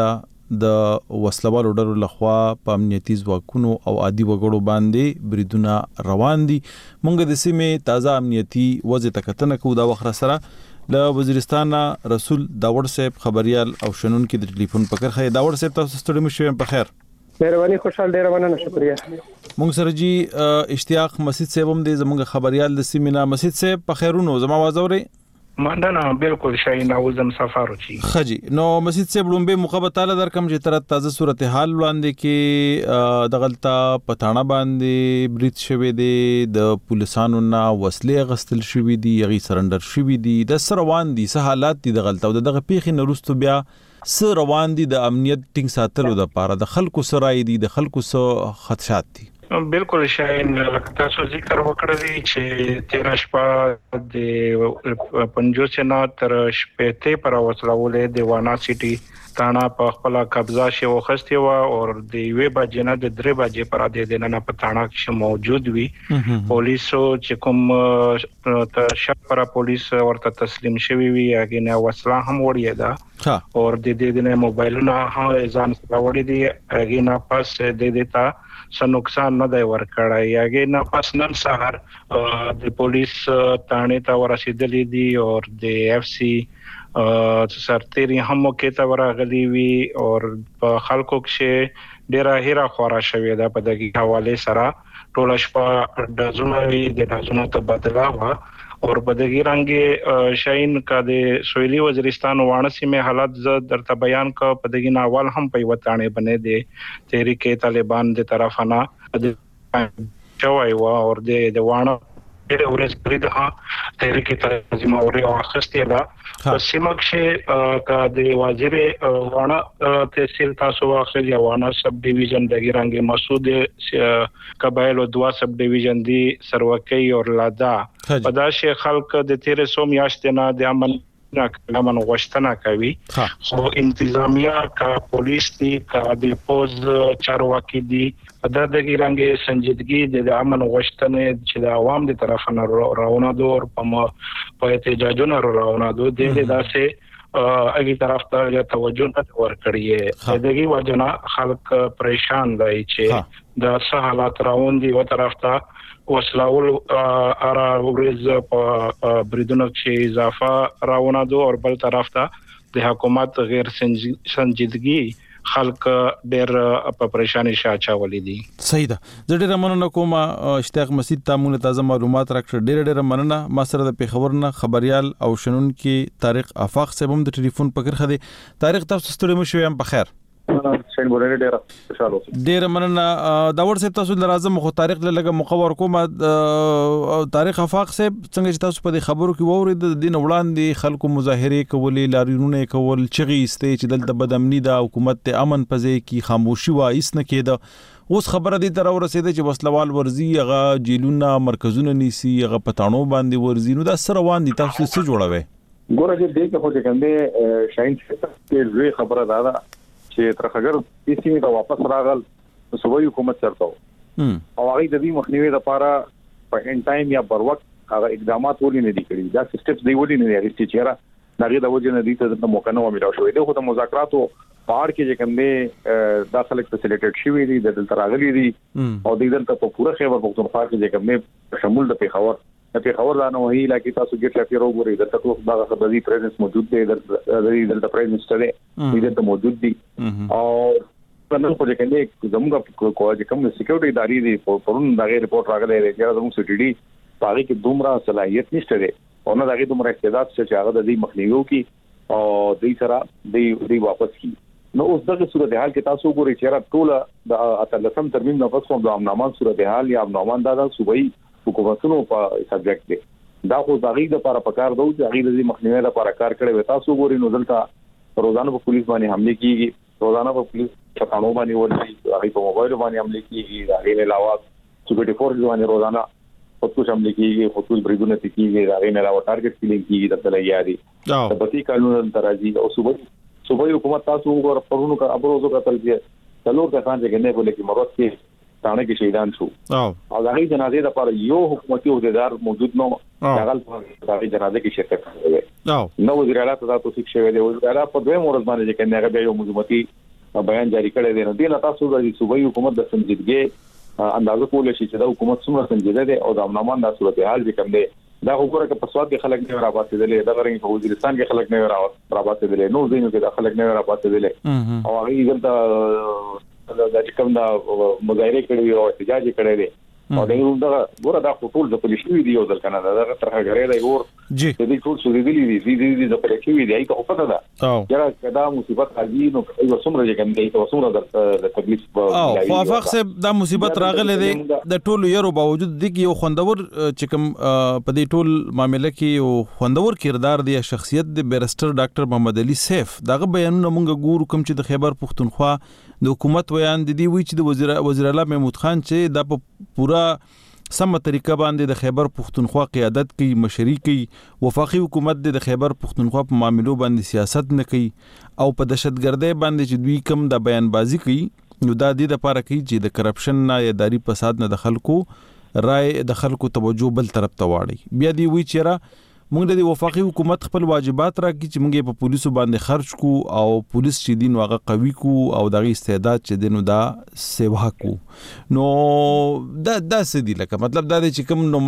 د وسلوالو ډلو لخوا په امنیتي ځواکونو او عادي وګړو باندې بریدونه روان دي. مونږ د سیمې تازه امنیتي وضع ته کتنه کوو. دا وخت سره له وزیرستان رسول داوړ صاحب خبريال او شنن کې د ټلیفون پکر خې. داوړ صاحب تاسو ستړي مشه په خیر. مهرباني خوشحال ډیر مننه شکریا. مونږ سره جی اشتیاق مسجد صاحب هم دې زموږ خبريال د سیمینا. مسجد صاحب په خیرونو زما आवाज اوري؟ مننه بالکل شاین اوزم سفارو چی خجی. نو مسجد صاحب لومبه مخابطاله در کم چې تر تازه صورتحال وړاندې کې د غلطه پټاڼه باندې برید شوی دی، د پولیسانو نه وسلې غستل شوی دي، یغي سرندر شوی دي، د سروان دي سه حالات دي د غلطه او دغه پیخي نرستو بیا سه روان دي د امنیت ټینګ ساتلو د پاره د خلکو سره دي، د خلکو سره خدشات دي. بالکل شاین لکه تاسو ذکر وکړی چې تیر شپه د پنځوس نه تر شپږ پر وسلولې د وانا سټي تانا په خپل قبضه شو خسته و او د وی بجې نه د درې بجې پر د دینه په تانا کې موجود وي. پولیسو چې کوم تر شپ پر پولیس ورته تسلیم شوی وي هغه نه وسله هم وړي ده او د دې دنه موبایلونه هم ځان سره وړي دي. هغه نه پس د دې تا څه نقصان نه دی ورکړی. هغه نه پس نن سهار د پولیس تانه ته ورسېدلې دي او د اف سی سرتيري هم موقع ته ورغلي وي او په خلکو کې ډیره هیره خورا شوې ده. په دغه حواله سره ټول شپه د زونوي د تاسو ته بدلا و او په دغه رنګ شاین کا د سویلي وزیرستان وانسی میں حالات ز درته بیان کا په دغه ناول هم په وطانه بنې دي تحریک طالبان د طرفانه د چوي و او د وانه ډېر ورځ پرې ده تحریک طالبان موري او خسته ده. په سیمکشه کا د وزیر وانه تحصیل تاسو واخلي وانه سب ډیویژن د ګرانګي مسعود قبایل او دوا سب ډیویژن دي سروکي او لادا په داسې خلک د تیر سو میاشتې نه د امن امن غوښتنه کوي. خو انتظامیه کا پولیس دي کا د پوز چارواکي دي د دغه رنګ سنجیدګي د امن غوښتنې چې د عوام د طرفه راونه دور په احتجاجونو راونه دو د دې داسې اګي طرف ته توجه نه ورکړي. دغه وجنه خلک پریشان دي چې د څه حالات راون دي و طرف ته وسلاول ارا ورز په بریدونو کې اضافه راونه دو او بل طرف ته د حکومت غیر سنجیدګي خلک ډېر په پریشانی شاچا ولیدي. صحیح ده. زه ډېر مننه کوم اشتیاق مسجد تامونه تازه معلومات راکړه. ډېر ډېر مننه. ما سره د پیښور نه خبريال او شنن کې طارق افاق صاحب هم د ټلیفون پکړ خدي. طارق تاسو ستړي مو شوي هم په خیر؟ شین بولنه ډیر خوشاله اوسم. ډیر مننه. دا ورسې تاسو لازم خو تاریخ لږه مخور کوم. تاریخ افاق صاحب څنګه چې تاسو په دې خبرو کې وورید د دین وړاندې خلکو مظاهره کولې، لاریونونه کول، چغې استې چې دلته بدامنی د حکومت ته امن پځې کی خاموشي وا ایس نه کېده. اوس خبره دي تر ورسېده چې وسلوال ورزي هغه جیلونه مرکزونه نیسي هغه پټانو باندې ورزي. نو دا سره روان دي تاسو څه جوړوي؟ ګوره چې دې کې خو چې کنده شاین چې لوی خبره ده چې ترخګر د سیمې ته واپس راغل صوبایي حکومت چرته او هغه د دې مخنیوي لپاره په ان ټایم یا بر وخت هغه اقدامات ولې نه دي کړی. دا سټپس دی ولې نه لري چې چیرې دغه د وجه نه دي ته د موقع نه ومنل شوې. دغه د مذاکراتو بار کې چې کومه داخله فسیلیټیټ شوې دي د دلته راغلي دي او د دلته په پوره خیبر پختونخوا کې چې کومه شمول د پیښور د پیښور لانه وهي لکه تاسو ګټ لپاره وګورئ دلته ټول دغه خبري پریزنس موجود دی دلته دلته پرایم منسټر دی دلته موجود دي او په نن په دې کې زموږ کوه کوم سکیورټي ادارې دي پرون دغه ریپورت راغلی دی چې زموږ سی ټي ډي پاره کې دومره صلاحيت نشته دی او نه دغه دومره استعداد چې هغه د دې مخنیوي کوي او د سره د دې واپس کی. نو اوس دغه صورتحال کې تاسو وګورئ چې ټول د اتلسم ترمیم نه پس کوم د امنامان صورتحال یا امنامان دا د صوبایي حکومتونو په سبجیکټ دی. دا خو دغه لپاره پکار دی چې هغه د مخنیوي لپاره کار کړي وي. تاسو وګورئ نو دلته روزانه په پولیس باندې حمله کیږي، روزانه په پولیس چپانو باندې ورځي، هغه په موبایل باندې حمله کیږي، هغه علاوه سکیورټي فورس باندې روزانه په څه حمله کیږي، خصوص بریدونه کیږي، هغه علاوه ټارګټ کیلینګ کیږي د تلایاري د بتی قانون ترازی او صوبایي صوبایي حکومت تاسو وګورئ پرونو کا ابروزو کا تلجه څلور کسان چې ګنې بولې کې مراد کې تانه کې شهیدان شو او هغه جنازې لپاره یو حکومتي عہدیدار موجود نو هغه د جنازې کې شرکت کوي. نو وزیر اعلی تاسو څه شوی دی؟ وزیر اعلی په دوه مورز باندې چې کنه هغه یو حکومتي بیان جاری کړی دی. نو دې نه تاسو د صوبایي حکومت د سنجیدګۍ اندازه کولای شي چې دا حکومت څومره سنجیده دی او د امنمان د صورتحال چې کوم دی دا وګوره چې په سواد کې خلک نه راپاتېدلې، دا غرنګ په وزیرستان کې خلک نه راپاتېدلې، نو ځینو کې د خلک نه راپاتېدلې او هغه دلته د چې کوم دا مظاهره کړي او احتجاج کړي دي او دا ګوره دا ټول د پولیسو دی یو ځل کنه دا ترهګرې دی ور جی د دې ټول سودې دي دي دي د پولیسو دی ایته په پته ده چې کدا مصیبت راځي نو یو څومره چې کوم دی یو څومره د تکلیف او موافق صاحب دا مصیبت راغله دی د ټولو یو باوجود دی یو خوندور چې کوم په دې ټول معاملې کې یو خوندور کردار دی شخصیت د بیرستر ډاکټر محمد علي سیف دغه بیانونه مونږ ګورو کوم چې د خیبر پښتونخوا د حکومت ویان د دی وی چې د وزیر وزیر اعلی محمود خان چې د په پورا سم طریقه باندې د خیبر پښتونخوا قیادت کوي، مشري کوي، وفاقي حکومت د خیبر پښتونخوا په معاملو باندې سیاست نه کوي او په دهشتګردۍ باندې چې دوی کم د بیان بازی کوي نو دا د لپاره کوي چې د کرپشن نه یا داری فساد نه د خلکو رائے د خلکو توجه بل طرف ته واړي. بیا دی وی چیرې موږ د وفاقي حکومت خپل واجبات راکړي چې موږ په پولیسو باندې خرج کو او پولیس چې دین واغه قوي کو او دغه استعداد چې دینو دا سیوا کو. نو دا دا سدي لکه مطلب دا چې کوم نو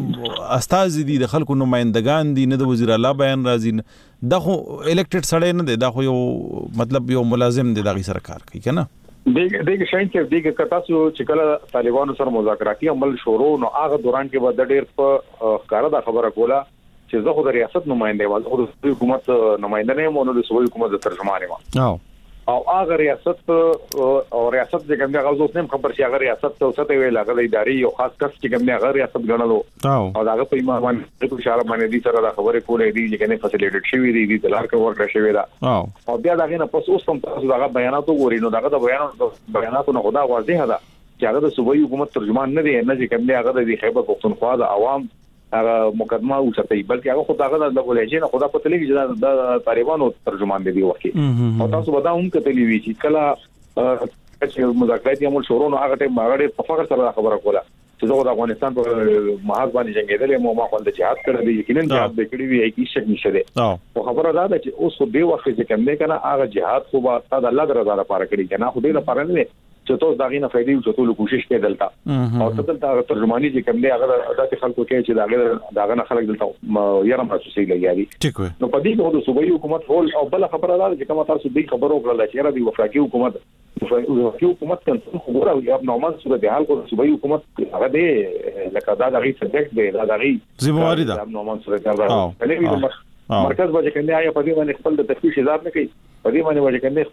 استاد دي د خلکو نمائندگان دي نه د وزیر اعلی بیان راځي دا خو الیکټډ سړی نه دی، دا خو یو مطلب یو ملازم دی دغه سره کار کوي کنه. دغه دغه شاین چې دغه کتا سو چې کله طالبانو سره مذاکراتي عمل شروع نو هغه دوران کې به د ډېر په ښکارا د خبره کوله چې زه خو د ریاست نمائنده وم، خو د حکومت نمائنده نه یم او د صوبایي حکومت د ترجمان یم او او هغه ریاست او ریاست چې کوم هغه اوس نیم خبر شي هغه ریاست او څه ته ویل هغه د اداري او خاص کس چې کوم هغه ریاست غنلو او هغه په ایمان باندې په اشاره باندې دي سره د خبرې کولې دي چې کنه فسیلیټیټ شوی دی د لار کې ورکړل شوی دا او بیا دا غینه پس اوس هم تاسو دا بیاناتو ګورئ نو دا د بیاناتو بیاناتو نه خدا واضح ده چې هغه د صوبایي حکومت ترجمان نه دی، نه چې کوم هغه د خیبر پښتونخوا د عوام هغه مقدمه او ستې بلکې هغه خدای هغه د ولایت نه خدا په تلګي چې د طالبانو ترجمان دی وکي او تاسو به دا هم کتلی وی چې کله چې مذاکرات عمل شروع نو هغه ټیم هغه په فخر سره خبره کوله چې زه د افغانستان په محاذ باندې جنگیدل مو ما خپل د جهاد کړی دی یقینا جهاد به کړی وی هیڅ شک نشته دی او خبره دا ده چې اوس په دې وخت کې کوم نه کنه هغه جهاد خو به تاسو الله رضا لپاره کړی کنه خو دې لپاره نه چې تاسو دا غینه فائدې او ټول کوشش کې دلته او دلته ترجمانی چې کوم دی هغه د خلکو کې چې دا دا نه خلک دلته یاره محسوسي لګیاري نو په دې کې د صوبایي حکومت هول او بل خبره ده چې کومه تاسو دې خبرو کړل چې را دی وفاقي حکومت وفاقي حکومت کنه خبره یو نورمال صورت حال کو صوبایي حکومت هغه دې لکه دا دغه سبجیکټ دی دا دغه ذمہواری ده نورمال صورت حال راځي مرکز باندې کنه آیا په دې باندې خپل د تفتیش اظهار نه کوي، په دې باندې باندې کنه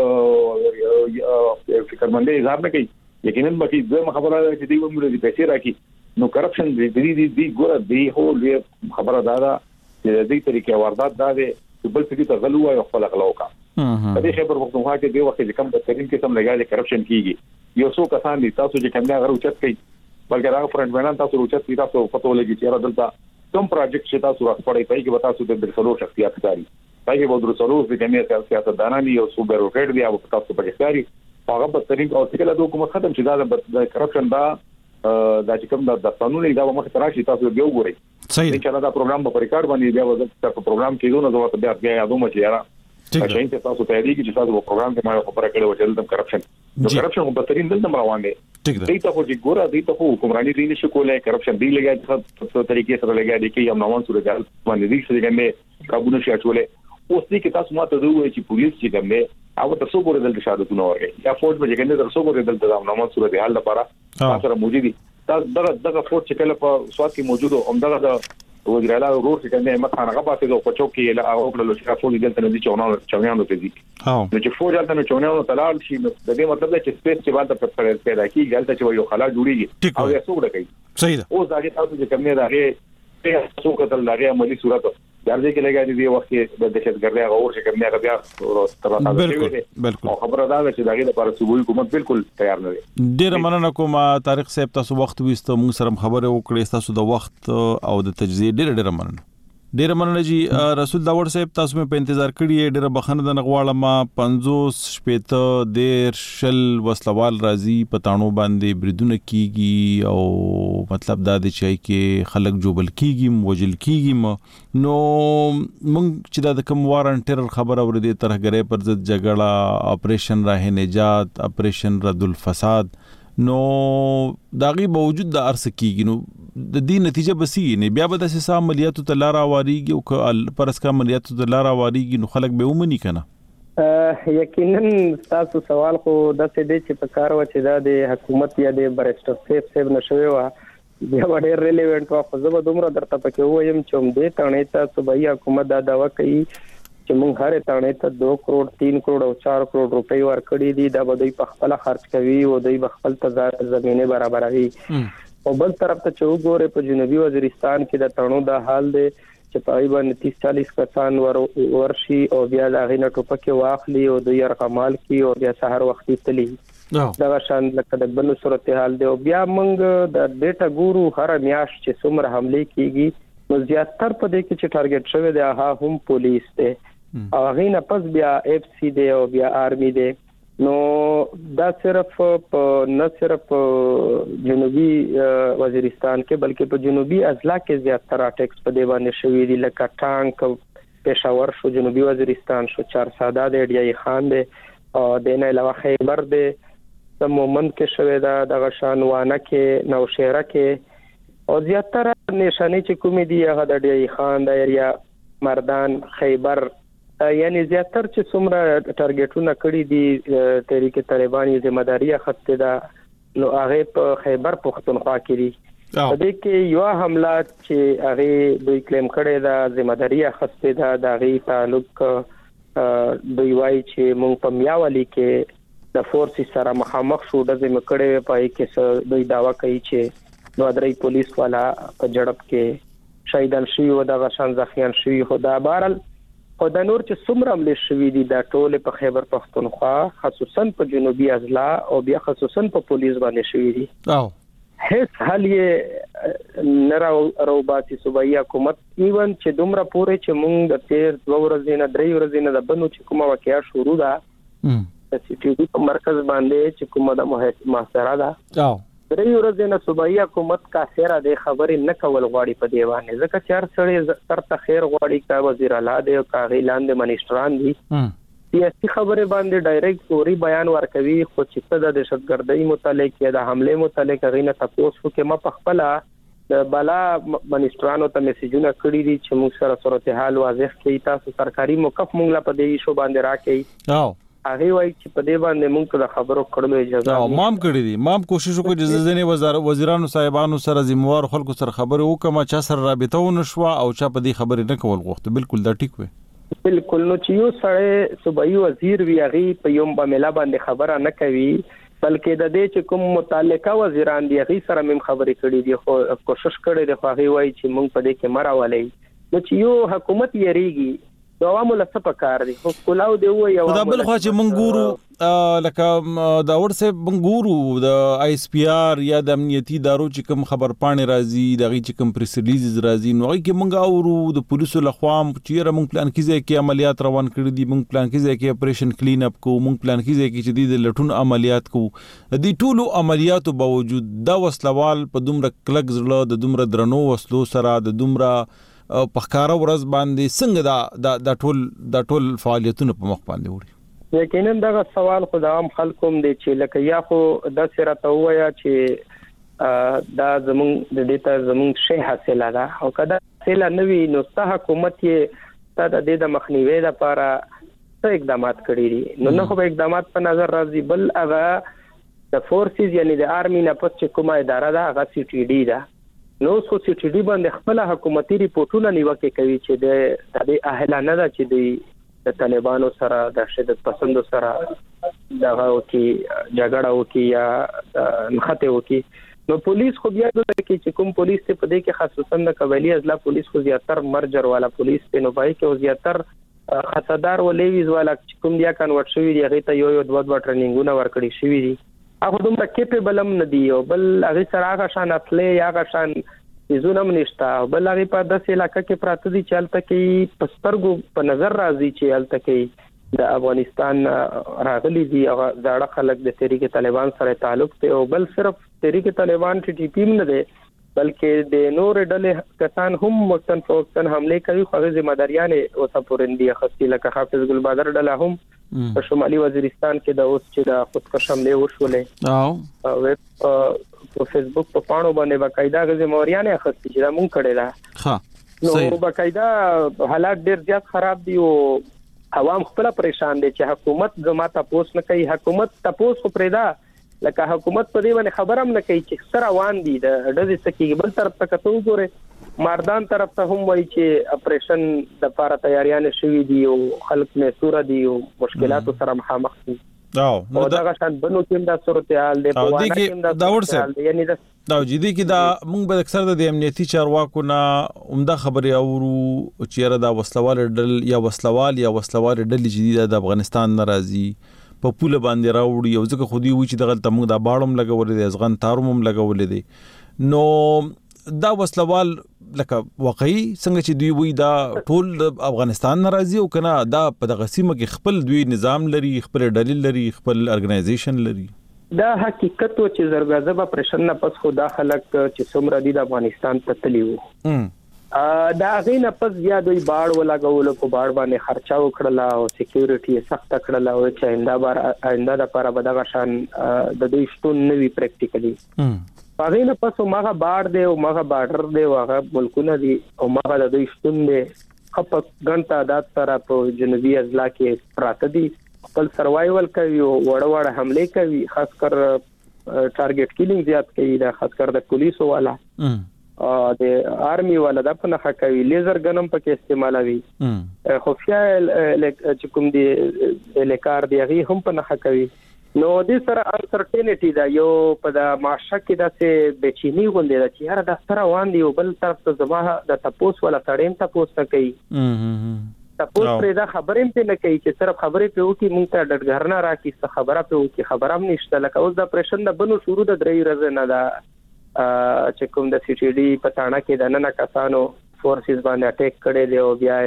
خپل فکرمندۍ اظهار نه کوي، یقینا به دې خبره ده چې دوی موږ دې پیسې راکې نو کرپشن دې دې دې ګوره دې هو خبره ده چې دې طریقې واردات ده چې بل څه ته غلو او خپل غلو کا په دې خبر پښتونخوا کې دې وخت چې کوم د ترین کې سم لګا دي کرپشن کیږي یو څو کسان دي تاسو چې کوم نه غرو چت کوي بلکې هغه فرنٹ وینان تاسو روچت کی تاسو پته ولګي چې را دلته کوم پروجیکټ چې تاسو راځپړی پای کې وتا تاسو د درسلو شخصیت کاری پای کې به درسلو د کمیټه سیاست دانانی او صوبې روټډ دی او تاسو په کاری هغه په طریق او څنګه د حکومت ختم شي دا د کرپشن دا د چې کوم د قانوني دا مخ ته راشي تاسو به وګورئ صحیح چې دا پروګرام په ریکارډ باندې بیا وځي په پروګرام کې دوه نو بیا بیا یادوم چې یاره چې انت تاسو ته دی چې تاسو په پروګرام کې ما خبره کړې و چې دلته کرپشن نو کرپشن په ترين دلته روان دی دې ته خو چې ګوره دې ته خو حکومرانی دی نشي کولای کرپشن دی لګیا په طریقې سره لګیا دی کې یم نوان سره ځل باندې دې څه څنګه قابو نشي اچولې اوس دې کې تاسو ماته دوی چې پولیس چې کومه او تاسو ګوره دلته شادتونه ورغی یا فورس به څنګه تاسو ګوره دلته نوان سره د حال لپاره تاسو موجودي تاسو دغه دغه فورس چې کله په سواد کې موجود او همدغه د وزیر اعلی ورور چې کنه مخه هغه پاتې د پچو کې لا او کله چې فوج دلته نه دي چونانو چونانو ته دي نو چې فوج دلته نه چونانو تلال شي د دې مطلب چې سپیس چې باندې په پیدا کیږي دلته چې یو خلا جوړیږي او یې څوک ډکې صحیح ده او دا چې تاسو چې کومه راغی ته څوک تل راغی عملی صورت درځي کې لګا دي وخت کې د دهشتګردۍ غوړ چې کومه بیا ترا بالکل بالکل خبره دا چې دغه لپاره صوبایي حکومت بالکل تیار نه دی ډیر مننه کوم طارق صاحب تاسو وخت وېستو موږ سره خبره وکړې تاسو د وخت او د تجزیه ډیر ډیر مننه ډیر مننه جی رسول داور صاحب تاسو مې په انتظار کړی ډیر بخنه د نغواړه ما پنځوس شپېته ډیر شل وسلوال راځي پټانو باندې بریدونه کیږي او مطلب دا دی چې کې خلک جوبل کیږي وجل کیږي نو موږ چې د کوم وارن ټیرر خبر اوریدي ترهګرۍ پر ضد جګړه اپریشن راه نجات اپریشن رد الفساد نو داغي باوجود د ارس کیږي نو د دې نتیجه بسی نه بیا به د اساس عملیاتو ته لار واریږي او ک پرسکا عملیاتو ته لار واریږي نو خلک به ومني کنه یقینا تاسو سوال خو د څه دی چې په کار و چې د حکومت یا د برسټر سیف سیف نشوي وا بیا ډېر ریلیونت و خو زه به دومره درته پکې وایم چې هم دې تانه ته صوبایي حکومت دا دوا کوي چې موږ هر تانه ته دو کروڑ تین کروڑ او چار کروڑ روپۍ ورکړي دي دا به دوی په خپل خرج کوي او دوی په خپل زمينه برابروي او بل طرف ته چې وګوره په جنوبي وزیرستان کې د تړونو د حال دی چې تقریبا تیس چالیس کسان ور ورشي او بیا د غینه ټوپکه واخلي او د يرغمال کې او بیا سحر وختي تلی دا شان لکه د بل صورتحال دی او بیا موږ د ډیټا ګورو هر میاش چې څومره حمله کیږي نو زیاتره په دې کې چې ټارګټ شوی دی هغه هم پولیس دی او غینه پس بیا اف سی دی او بیا آرمی دی نو دا صرف په نه صرف جنوبي وزیرستان کې بلکې په جنوبي اضلاع کې زیاتره اٹیکس په دی باندې شوې دي لکه ټانک پېښور شو جنوبي وزیرستان شو چار ساده دی ډیای خان دی او د نه علاوه خیبر دی د مومند کې شوې ده د غشانوانه کې نوشهره کې او زیاتره نشانه چې کومې دي هغه د ډیای خان د ایریا مردان خیبر یعنی زیاتره چې څومره ټارګټونه کړی دي تحریک طالبان یې ذمہ داری اخته ده نو هغه په خیبر پختونخوا کې دي په دې کې یو حمله چې هغه دوی کلیم کړی دا ذمہ داری اخته ده د هغه تعلق دوی وایي چې مونږ په میاوالي کې د فورس سره مخامخ شو د ذمہ کړی په کې دوی داوا کوي چې نو درې پولیس والا په جړب کې شهیدان شوی او د غشان ځخیان شوی خدا بهرل او د نور چې څومره ملي شوی دي د ټوله په خیبر پختونخوا خصوصا په جنوبي اضلاع او بیا خصوصا په پولیس باندې شوی دي او هیڅ حل یې نراو روباتي صوبایي حکومت ایون چې دومره پورې چې مونږ د تیر دوه ورځې نه درې ورځې نه د بنو چې کومه واقعیا شروع ده د سی ټي وي په مرکز باندې چې کومه د محاصره ده او درې ورځې نه صوبایي حکومت کا سره د خبرې نه کول غواړي په دیوانه ځکه چې هر سړی تر خیر غواړي کا وزیر اعلی دی او کا غیلان د منیسټران دي سیاسي خبره باندې ډایرکټ فوري بیان ورکوي خو چې د دهشتګردۍ متعلق یا د حمله متعلق غینه تاسو کې ما په خپل د بالا منیسټرانو ته میسجونه کړی دي چې موږ سره صورتحال واضح کړي تاسو سرکاري موقف موږ لا په دې شو باندې راکړي او هغه وایي چې په دې باندې موږ د خبرو کړلو اجازه او مام کړی دي مام کوشش وکړي چې ځینې وزیر وزیرانو صاحبانو سره ذمہوار خلکو سره خبرو وکما چا سره رابطه ونشوا او چا په دې خبرې نه کول غوښته بالکل دا ټیک وي بالکل نو چې یو سره صوبایي وزیر وی هغه په یوم باندې باندې خبره نه کوي بلکې د دې چې کوم متعلقه وزیران دی هغه سره مم خبرې کړې دي خو کوشش کړي دي خو هغه وایي چې موږ په دې کې مراولې نو چې یو حکومت یریږي نو عوامو له څه پکار دي خو کولاو دی وایي او دا بل خو چې مونږ ګورو لکه دا ورسه مونږ ګورو د آی اس پی آر یا د امنیتي ادارو چې کوم خبر پاڼې راځي دغه چې کوم پریس ریلیز راځي نو هغه کې مونږ اورو د پولیسو لخوا چې مونږ پلان کیږي کې عملیات روان کړی دي مونږ پلان کیږي کې اپریشن کلین اپ کو مونږ پلان کیږي چې د لټون عملیات کو د ټولو عملیاتو باوجود دا وسلوال په دومره کلک زړه د دومره درنو وسلو سره د دومره په ښکارا ورځ باندې څنګه دا د ټول د ټول فعالیتونو په مخ باندې وړي یقینا دا سوال خدام خلکوم دی چې لکه یا خو د سره ته وایا چې دا زمون د دې ته زمون شی حاصله ده او کدا حاصله نوي نو ته حکومت یې ته د دې د مخنیوي لپاره څه اقدامات کړی دي نو نه خو اقدامات په نظر راځي بل هغه د فورسز یعنی د آرمی نه پس چې کومه اداره ده هغه سی ټي ډي ده نو سو سی ټي ډي باندې خپل حکومتي ریپورتونه نیوکه کوي چې د د اهلانه ده چې د طالبانو سره د شدت پسندو سره دغه وکي جګړه وکي یا نخته وکي نو پولیس خو بیا د کې چې کوم پولیس ته په دې کې خاصه د قبایلی اضلاع پولیس خو زیاتر مرجر والا پولیس په نو پای کې زیاتر خاصدار ولېویز والا چې کوم بیا کنورټ شوی دی هغه ته یو یو دوه دوه ټریننګونه ورکړي شوی دي هغه دومره کیپبل هم نه دی او بل هغه سره هغه شان اصلي هغه شان ایزونه منشتا بل هغه په داسې علاقې کې پراته دي چې الته کې پسترګو په نظر راځي چې الته کې د افغانستان راغلي دي او ځاړه خلک د تحریک طالبان سره تعلق ته او بل صرف تحریک طالبان ټي ټي پی نه ده بلکې د نور ډلې کسان هم وقتن فوقتن حمله کوي خو ذمہ داریان او سپورندي خاصي لکه حافظ ګل بدر ډله هم په شمالي وزیرستان کې د اوس چې د خودکش حمله وشولې او په فیسبوک په پاڼو باندې باقاعده ذمہوریان خاصي چې دا مونږ کړي دا ها نو باقاعده حالات ډیر زیات خراب دي او عوام خپل پریشان دي چې حکومت زما تاسو نه کوي حکومت تاسو خو پرېدا لکه حکومت په دې باندې خبرم نه کوي چې سره روان دي د ډزې سکیږي بل طرف ته کتو وګوره مردان طرف ته هم وایي چې اپریشن د لپاره تیاریان شوي دي او خلک نه سور دي او مشکلات سره مخامخ دي او دا غشان بنو کې دا صورتحال دی په وانه کې دا صورتحال دی یعنی دا دا جدي کې دا موږ به اکثر د امنیتي چارواکو نه عمده خبري اورو چې را دا وسلوال ډل یا وسلوال یا وسلوال ډل جديده د افغانستان ناراضي په پوله باندې راوړي او ځکه خودي وی چې دغه تمغه د باړم لګولې دي ازغن تاروم لګولې دي نو دا وسلوال لکه واقعي څنګه چې دوی وی دا ټول افغانستان ناراضي او کنه دا په دغه سیمه کې خپل دوی نظام لري خپل دلیل لري خپل ارګنایزیشن لري دا حقیقت و چې زرګازبه پرشن نه پس خدا خلک چې څومره دي د افغانستان ته تللی وو دا غینه پس بیا دوی باړ ولاګول په باړ باندې خرچا وکړلا او سکیورټي سخت کړلا او چې آینده بار آینده د لپاره بدغه شان د دوی شتون نوي پریکټیکلی غینه پس ماغه باړ دی او ماغه بارډر دی واغه ملکونه دي او ماغه د دوی شتون دی خپ غنټه د سره په جنوبي اضلاع کې پراته دي خپل سروایوال کوي او وړ وړ حمله کوي خاص کر ټارګټ کیلینګ زیات کوي دا خاص کر د پولیسو والا د آرمي والا د په نخا کوي لیزر غنم پکې استعمالوي خفیا چې کوم دی الکار دی هغه هم په نخا کوي نو د سره انسرټینټی دا یو په د معاشه کې د بچینی غونډه د چې هر د سره وان دی بل طرف ته زما د تپوس ولا تړین تپوس نه کوي تپوس پرې دا خبرې په نه کوي چې صرف خبرې په وکی مونږ ته ډډګرنه راکې څه خبره په وکی خبره هم نشته لکه اوس د پرشن د بنو شروع د درې ورځې نه دا چې کوم د سی ټي ډي پټاڼه کې د نن کسانو فورسز باندې اٹیک کړي دی او بیا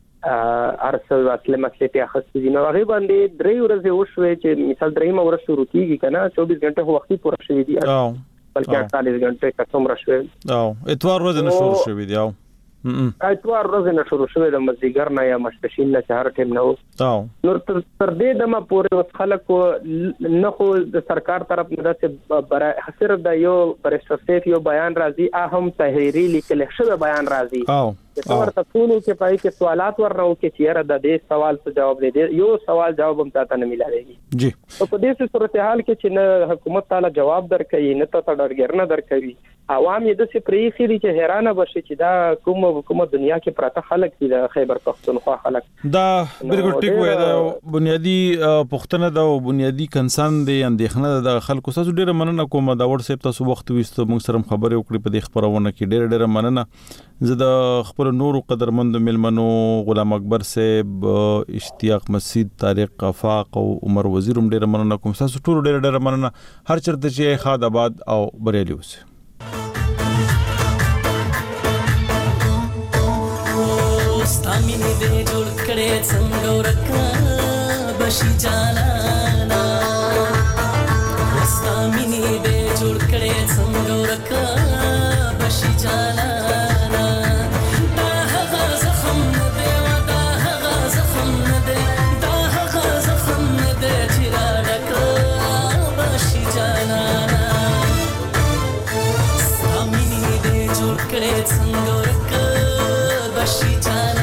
ارسل اصله مسلې په اخستې دي نو هغه باندې درې ورځې وشوي چې مثال درېمه ورځ شروع کیږي کنه چوبیس غنټه وختي پوره شوی دی بلکې اړتالیس غنټه کڅوم را شوی او اتوار ورځ نه شروع شوی دی او اتوار ورځ نه شروع شوی د مزګر نه یا مشتشین نه چهار ټیم نه او نور تر دې دمه پورې وس خلک نه خو د سرکار طرف نه د برای حسر د یو پرسټیف یو بیان راځي اهم تحریری لیکل شوی بیان راځي او چې ورته ټولو کې پای کې سوالات ورنو کې چیرې د دې سوال څه جواب دی یو سوال جواب هم تاسو نه ملایږي جی او په دې صورتحال کې چې نه حکومت تعالی جواب درکړي نه ته ډرګر نه درکوي عوام یې د سپری خېری چې حیرانه بشي چې دا کوم کومه دنیا کې پراته خلک دي د خیبر پختونخوا خلک دا بالکل ټیک وای دا بنیادی پښتنه دا بنیادی کنسرن دی اندېښنه د خلکو سره ډیره مننه کوم دا وړ سپ تاسو وخت وست موږ سره خبرې وکړې په دې خبرونه کې ډیره ډیره مننه زه د خپل نور قدرمند ملمنو غلام اکبر صاحب اشتیاق مسجد طارق افاق او عمر وزیرم ډیره مننه کوم تاسو ټول ډیره ډیره مننه هر چرته چې خاد آباد او بریالي اوسه ستامینه دې جوړ کړې څنګه ورکا بشي جالانا ستامینه دې جوړ کړې څنګه ورکا بشي جالانا دا هغه زخم دې ودا هغه زخم دې دا هغه زخم دې چې راډکا بشي جالانا ستامینه دې جوړ کړې څنګه ورکا بشي جالانا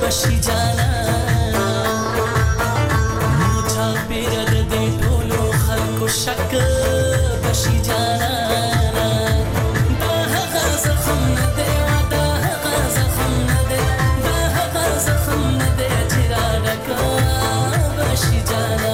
بشي جانانا موچا پیر د دې ټولو خلکو شک بشي جانانا دا هغه زخم نه دی دا هغه زخم نه دی دا هغه زخم نه دی چې را ډکا بشي جانانا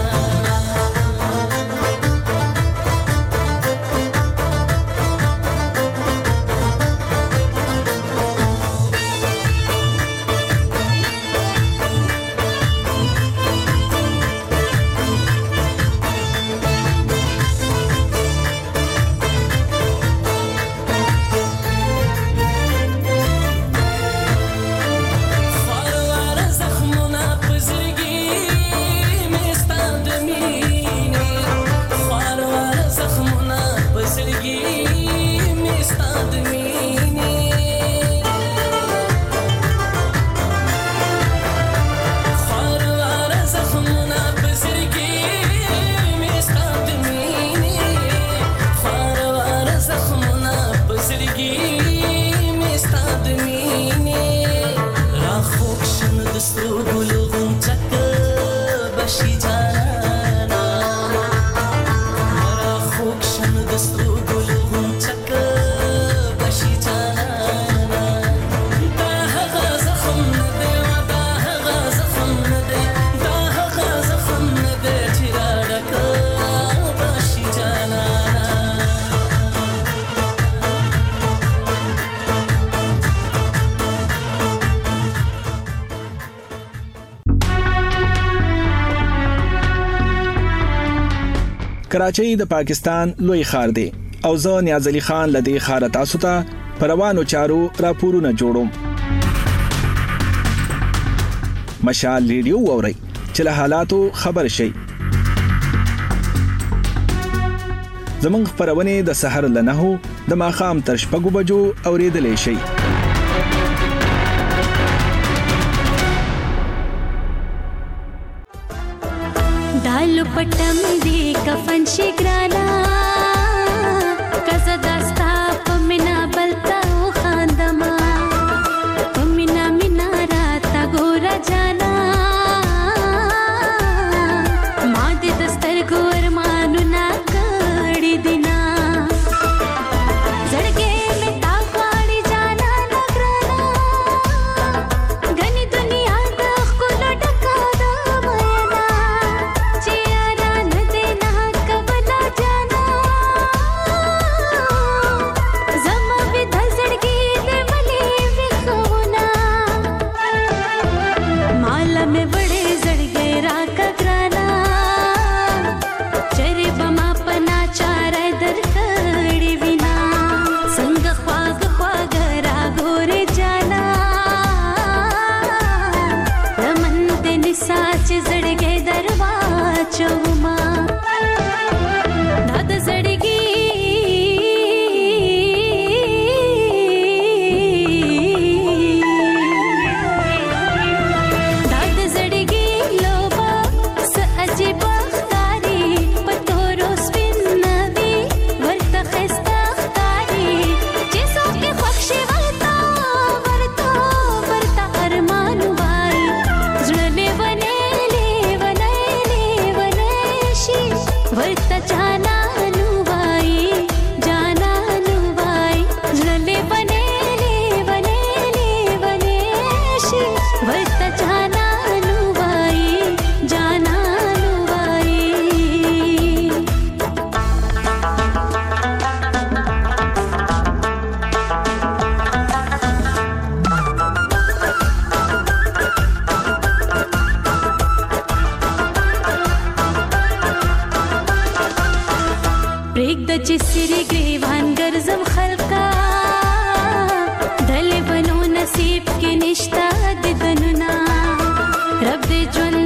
کراچۍ د پاکستان لوی ښار دی او زه نیاز علي خان لدی ښار تاسو ته پروانو چارو راپورونه جوړوم. مشال ریډیو ووري چې له حالاتو خبر شي. زمونږ خبرونه د سحر لنهو د ماخام تر شپږو بجو اوریدلې شي. دالو پټم دی کفن شګرانا کزه داستا پمنا بلتا او خاندما پمنا مینا راتا ګورا جانا ما دې دستر ګور مانو نا کړي دینا زړګې مې تا غاړي جانا نګرانا غني دنیا د خپل ډکا د مینا نصیب کې نشتا د دننا رب دې